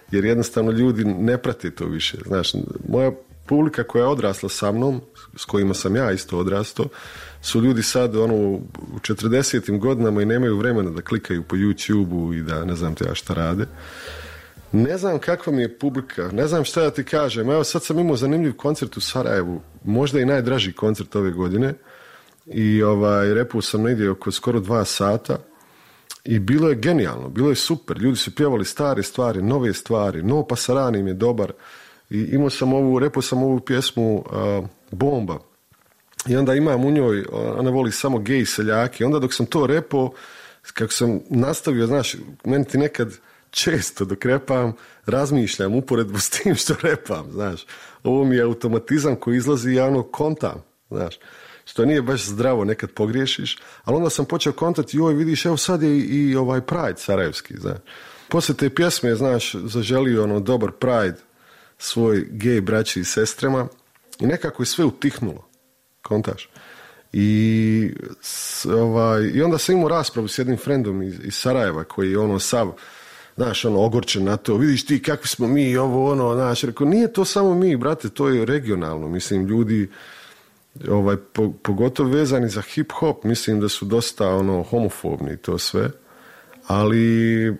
jer jednostavno ljudi ne prate to više. Znaš, moja publika koja je odrasla sa mnom, s kojima sam ja isto odrastao, su ljudi sad ono, u četrdesetim godinama i nemaju vremena da klikaju po YouTubeu i da ne znam te ja šta rade. Ne znam kakva mi je publika, ne znam šta da ti kažem. Evo sad sam imao zanimljiv koncert u Sarajevu, možda i najdraži koncert ove godine, i ovaj, repao sam negdje oko skoro dva sata i bilo je genijalno, bilo je super. Ljudi su pjevali stare stvari, nove stvari, No Pasaran im je dobar. I imao sam ovu, repao sam ovu pjesmu uh, Bomba. I onda imam u njoj, ona voli samo gej seljake. Onda dok sam to repao, kako sam nastavio, znaš, meni ti nekad često dok repam, razmišljam uporedbu s tim što repam, znaš. Ovo mi je automatizam koji izlazi i ja ono kontam, znaš. Što nije baš zdravo, nekad pogriješiš. Ali onda sam počeo kontati, joj vidiš, evo sad je i, i ovaj Pride sarajevski, znaš. Poslije te pjesme, znaš, zaželio ono dobar Pride svoj gej braći i sestrema i nekako je sve utihnulo, kontaš. I, s, ovaj, i onda sam imao raspravu s jednim frendom iz, iz Sarajeva koji je ono sav, znaš, ono, ogorčen na to, vidiš ti kakvi smo mi, ovo, ono, znaš, rekao, nije to samo mi, brate, to je regionalno, mislim, ljudi, ovaj, po, pogotovo vezani za hip-hop, mislim da su dosta, ono, homofobni i to sve, ali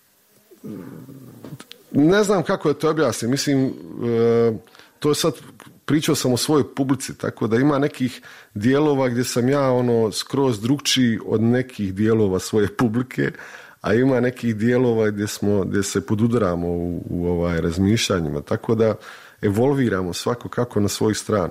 ne znam kako da to objasnim, mislim, e, to je sad, pričao sam o svojoj publici, tako da ima nekih dijelova gdje sam ja, ono, skroz drugčiji od nekih dijelova svoje publike, a ima nekih dijelova gdje, smo, gdje se podudaramo u, u ovaj, razmišljanjima, tako da evolviramo svako kako na svoj strani.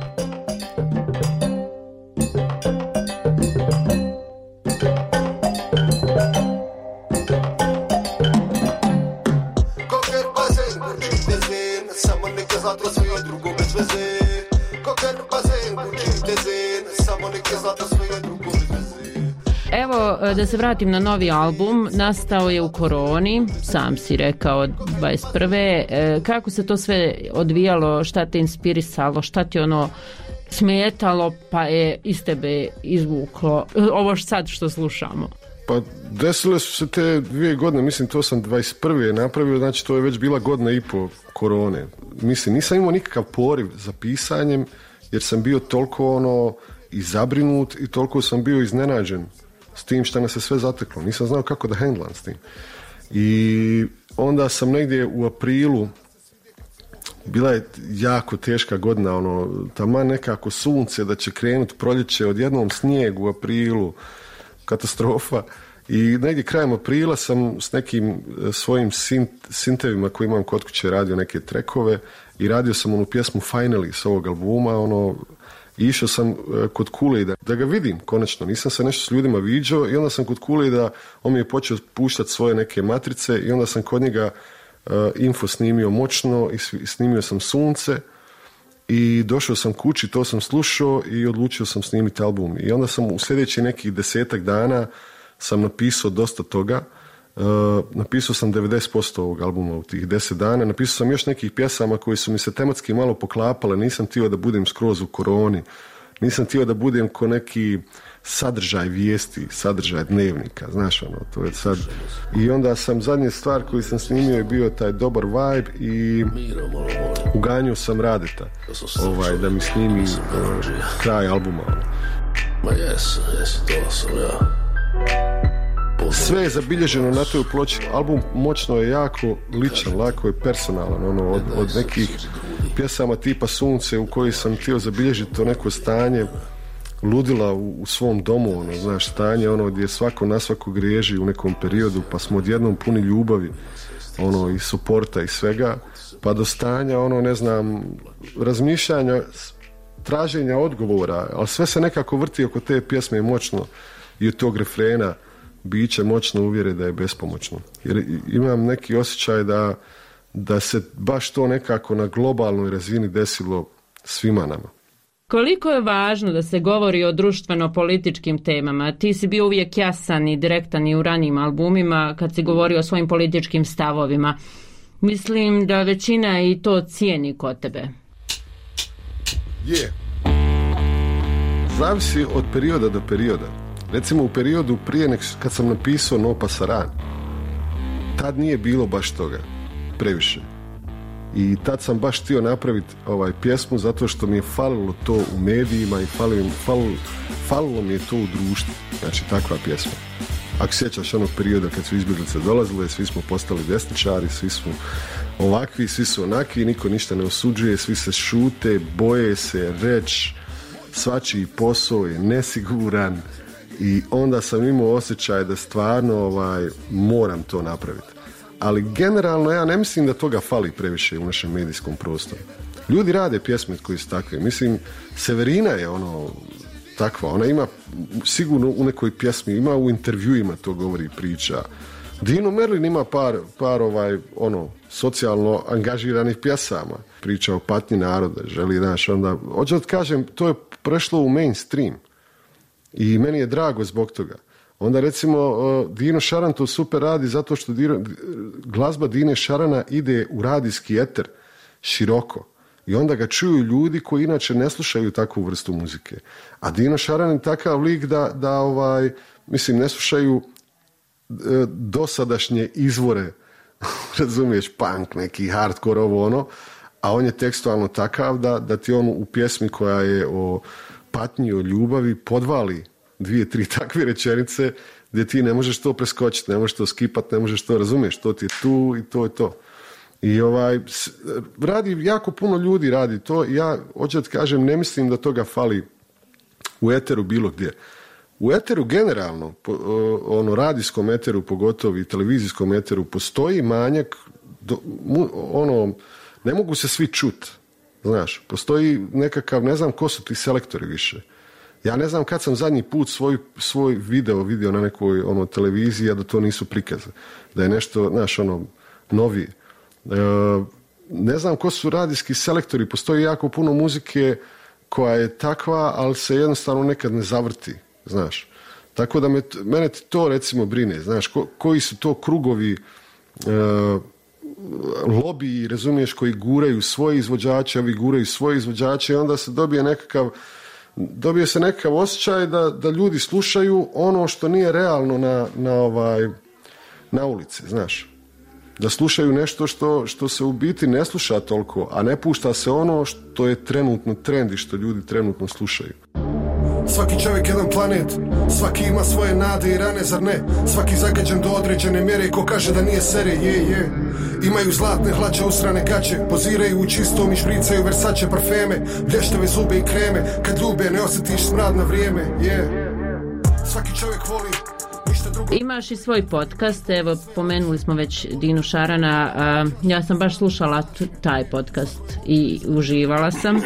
Evo, da se vratim na novi album, nastao je u koroni, sam si rekao dvadeset prve. Kako se to sve odvijalo, šta te inspirisalo, šta ti ono smetalo, pa je iz tebe izvuklo ovo sad što slušamo? Pa desile su se te dvije godine, mislim to sam dvadeset prve napravio, znači to je već bila godina i po korone. Mislim, nisam imao nikakav poriv za pisanjem, jer sam bio toliko ono i zabrinut i toliko sam bio iznenađen s tim što nas se sve zateklo. Nisam znao kako da hendlam s tim. I onda sam negdje u aprilu, bila je jako teška godina, ono, taman nekako sunce da će krenuti proljeće, odjednom snijeg u aprilu, katastrofa. I negdje krajem aprila sam s nekim svojim sint, sintevima koji imam kod kuće radio neke trekove i radio sam onu pjesmu Finally s ovog albuma, ono, i išao sam kod Kool-Aida da ga vidim konačno, nisam se nešto s ljudima viđao i onda sam kod Kool-Aida, on mi je počeo puštati svoje neke matrice i onda sam kod njega uh, info snimio Moćno i snimio sam Sunce i došao sam kući, to sam slušao i odlučio sam snimiti album. I onda sam u sljedećih nekih desetak dana sam napisao dosta toga. Uh, napisao sam devedeset posto ovog albuma u tih deset dana. Napisao sam još nekih pjesama koji su mi se tematski malo poklapale. Nisam htio da budem skroz u koroni. Nisam htio da budem ko neki sadržaj vijesti, sadržaj dnevnika. Znaš, ono, to je sad. I onda sam, zadnja stvar koju sam snimio je bio taj dobar vibe i uganjio sam Radeta ovaj, da mi snimi uh, kraj albuma. Ma jes, jes, to sam ja. Sve je zabilježeno na toj ploči. Album Moćno je jako ličan, lako je personalan, ono, od, od nekih pjesama tipa Sunce u kojoj sam htio zabilježiti to neko stanje ludila u, u svom domu, ono, znaš, stanje ono gdje svako na svako griježi u nekom periodu, pa smo odjednom puni ljubavi, ono, i suporta i svega, pa do stanja, ono, ne znam, razmišljanja, traženja odgovora, ali sve se nekako vrti oko te pjesme Moćno i od tog refrena biće moćno uvjere da je bespomoćno. Jer imam neki osjećaj da, da se baš to nekako na globalnoj razini desilo svima nama. Koliko je važno da se govori o društveno-političkim temama? Ti si bio uvijek jasan i direktan i u ranijim albumima kad si govorio o svojim političkim stavovima. Mislim da većina i to cijeni kod tebe. Je. Zavisi od perioda do perioda. Recimo u periodu prije nek, kad sam napisao No Pasaran, tad nije bilo baš toga. previše. I tad sam baš htio napraviti ovaj pjesmu zato što mi je falilo to u medijima i falilo, falilo, falilo mi je to u društvu. Znači takva pjesma. Ako sjećaš onog perioda kad su izbjeglice dolazile, svi smo postali desničari, svi smo ovakvi, svi su onaki, niko ništa ne osuđuje, svi se šute, boje se reći, svačiji posao je nesiguran i onda sam imao osjećaj da stvarno ovaj, moram to napraviti. Ali generalno ja ne mislim da toga fali previše u našem medijskom prostoru. Ljudi rade pjesme koji su takve. Mislim, Severina je ono takva. Ona ima sigurno u nekoj pjesmi, ima u intervjuima to govori, priča. Dino Merlin ima par, par ovaj, ono, socijalno angažiranih pjesama. Priča o patnji naroda, želi, znaš, onda... Hoću da kažem, to je prešlo u mainstream. I meni je drago zbog toga. Onda recimo Dino Šaran to super radi zato što Dino, glazba Dine Šarana ide u radijski eter široko i onda ga čuju ljudi koji inače ne slušaju takvu vrstu muzike. A Dino Šaran je takav lik da, da ovaj, mislim, ne slušaju e, dosadašnje izvore, razumiješ, punk, neki hardcore, ovo ono, a on je tekstualno takav da, da ti on u pjesmi koja je o patnji, o ljubavi podvali dvije, tri takve rečenice gdje ti ne možeš to preskočiti, ne možeš to skipat, ne možeš to, razumiješ, to ti je tu i to je to. I ovaj, radi, jako puno ljudi radi to i ja, hoću da kažem, ne mislim da toga fali u eteru bilo gdje. U eteru generalno, ono, radijskom eteru pogotovo i televizijskom eteru postoji manjak, do, ono, ne mogu se svi čut, znaš, postoji nekakav, ne znam ko su ti selektori više. Ja ne znam kad sam zadnji put svoj, svoj video vidio na nekoj ono, televiziji, a da to nisu prikaze. Da je nešto, znaš, ono, novije. E, ne znam ko su radijski selektori. Postoji jako puno muzike koja je takva, ali se jednostavno nekad ne zavrti, znaš. Tako da me, mene to recimo brine, znaš, ko, koji su to krugovi e, lobiji, razumiješ, koji guraju svoje izvođače, ovi guraju svoje izvođače i onda se dobije nekakav dobije se nekakav osjećaj da, da ljudi slušaju ono što nije realno na, na, ovaj, na ulici, znaš. Da slušaju nešto što, što se u biti ne sluša toliko, a ne pušta se ono što je trenutno trend i što ljudi trenutno slušaju. Svaki čovjek jedan planet, svaki ima svoje nade i rane, zar ne? Svaki zagađen do određene mjere, ko kaže da nije sere, je, je. Imaju zlatne hlače, usrane gaće, poziraju u čistom i špricaju Versace parfeme, blještave zube i kreme, kad ljube ne osjetiš smrad na vrijeme, je. Svaki čovjek voli. Imaš i svoj podcast, evo pomenuli smo već Dinu Šarana, a, ja sam baš slušala t- taj podcast i uživala sam.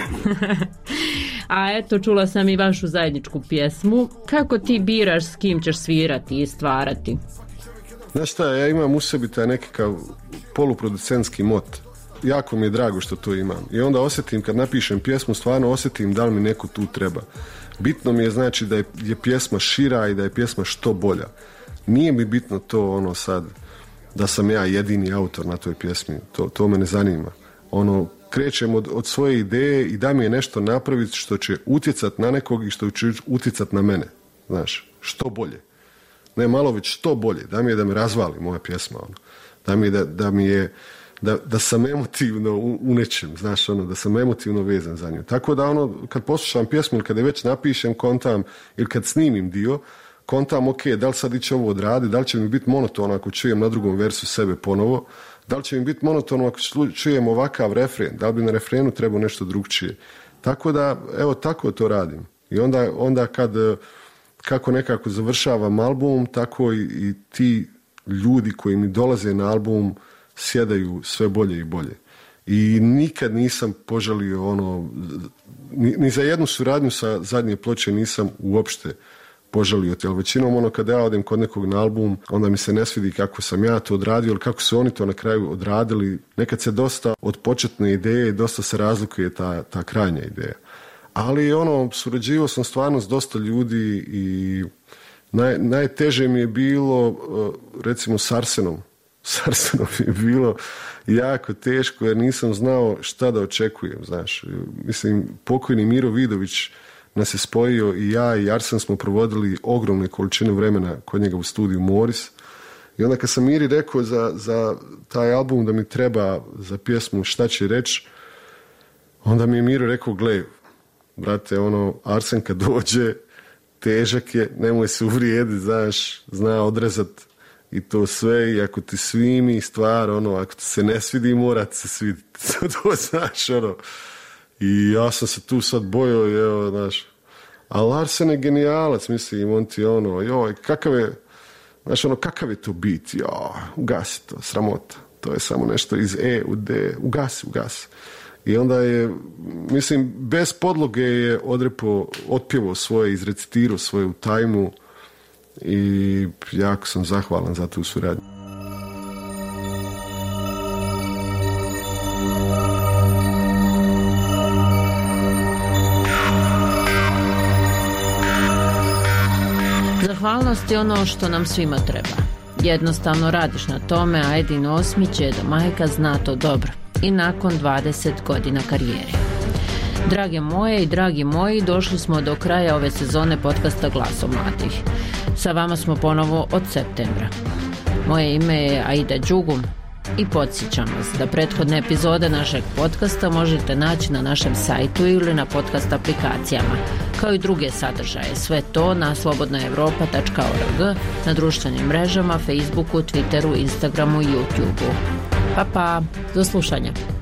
A eto, čula sam i vašu zajedničku pjesmu. Kako ti biraš s kim ćeš svirati i stvarati? Znaš šta, ja imam u sebi taj nekakav poluproducentski mot. Jako mi je drago što to imam. I onda osjetim, kad napišem pjesmu, stvarno osjetim da li mi neko tu treba. Bitno mi je znači da je, je pjesma šira i da je pjesma što bolja. Nije mi bitno to ono sad da sam ja jedini autor na toj pjesmi. To, to me ne zanima. Ono, krećem od, od svoje ideje i da mi je nešto napraviti što će utjecat na nekog i što će utjecat na mene. Znaš, što bolje. Ne malo već što bolje. Da mi je da me razvali moja pjesma. Ono. Da mi je da, da mi je Da, da sam emotivno u, u nečem, znaš, ono, da sam emotivno vezan za nju. Tako da, ono, kad poslušam pjesmu ili kad je već napišem, kontam, ili kad snimim dio, kontam, ok, da li sad iće ovo odradi, da li će mi biti monotono ako čujem na drugom versu sebe ponovo, da li će mi biti monotono ako čujem ovakav refren, da li bi na refrenu trebao nešto drugčije. Tako da, evo, tako to radim. I onda, onda kad, kako nekako završavam album, tako i, i ti ljudi koji mi dolaze na album sjedaju sve bolje i bolje. I nikad nisam požalio ono, ni, ni za jednu suradnju sa zadnje ploče nisam uopšte požalio. Jer većinom ono kada ja odem kod nekog na album, onda mi se ne svidi kako sam ja to odradio, ili kako su oni to na kraju odradili. Nekad se dosta od početne ideje, dosta se razlikuje ta, ta krajnja ideja. Ali ono, surađivao sam stvarno s dosta ljudi i naj, najteže mi je bilo recimo s Arsenom. S Arsenom je bilo jako teško jer nisam znao šta da očekujem, znaš. Mislim, pokojni Miro Vidović nas je spojio i ja i Arsen smo provodili ogromne količine vremena kod njega u studiju Moris I onda kad sam Miri rekao za, za taj album da mi treba za pjesmu Šta će reći, onda mi je Miro rekao, gle, brate, ono, Arsen kad dođe, težak je, nemoj se uvrijediti, znaš, zna odrezat i to sve, i ako ti svimi stvar, ono, ako ti se ne svidi, mora ti se sviditi. To znaš, ono. I ja sam se tu sad bojao, evo, znaš, ali Arsen je genijalac, mislim, on ti ono, joj, kakav je, znaš, ono, kakav je to bit, joj, ugasi to, sramota, to je samo nešto iz E u D, ugasi, ugasi. I onda je, mislim, bez podloge je odrepo, otpjevao svoje, izrecitirao svoje u tajmu i jako sam zahvalan za tu suradnju. Zahvalnost je ono što nam svima treba. Jednostavno radiš na tome, a Edin Osmić, Edo Majka, zna to dobro. I nakon dvadeset godina karijere. Drage moje i dragi moji, došli smo do kraja ove sezone podcasta Glaso mladih. Sa vama smo ponovo od septembra. Moje ime je Aida Đugum i podsjećam vas da prethodne epizode našeg podcasta možete naći na našem sajtu ili na podcast aplikacijama, kao i druge sadržaje. Sve to na slobodna evropa tačka org, na društvenim mrežama, Facebooku, Twitteru, Instagramu i YouTubeu. Pa pa, do slušanja.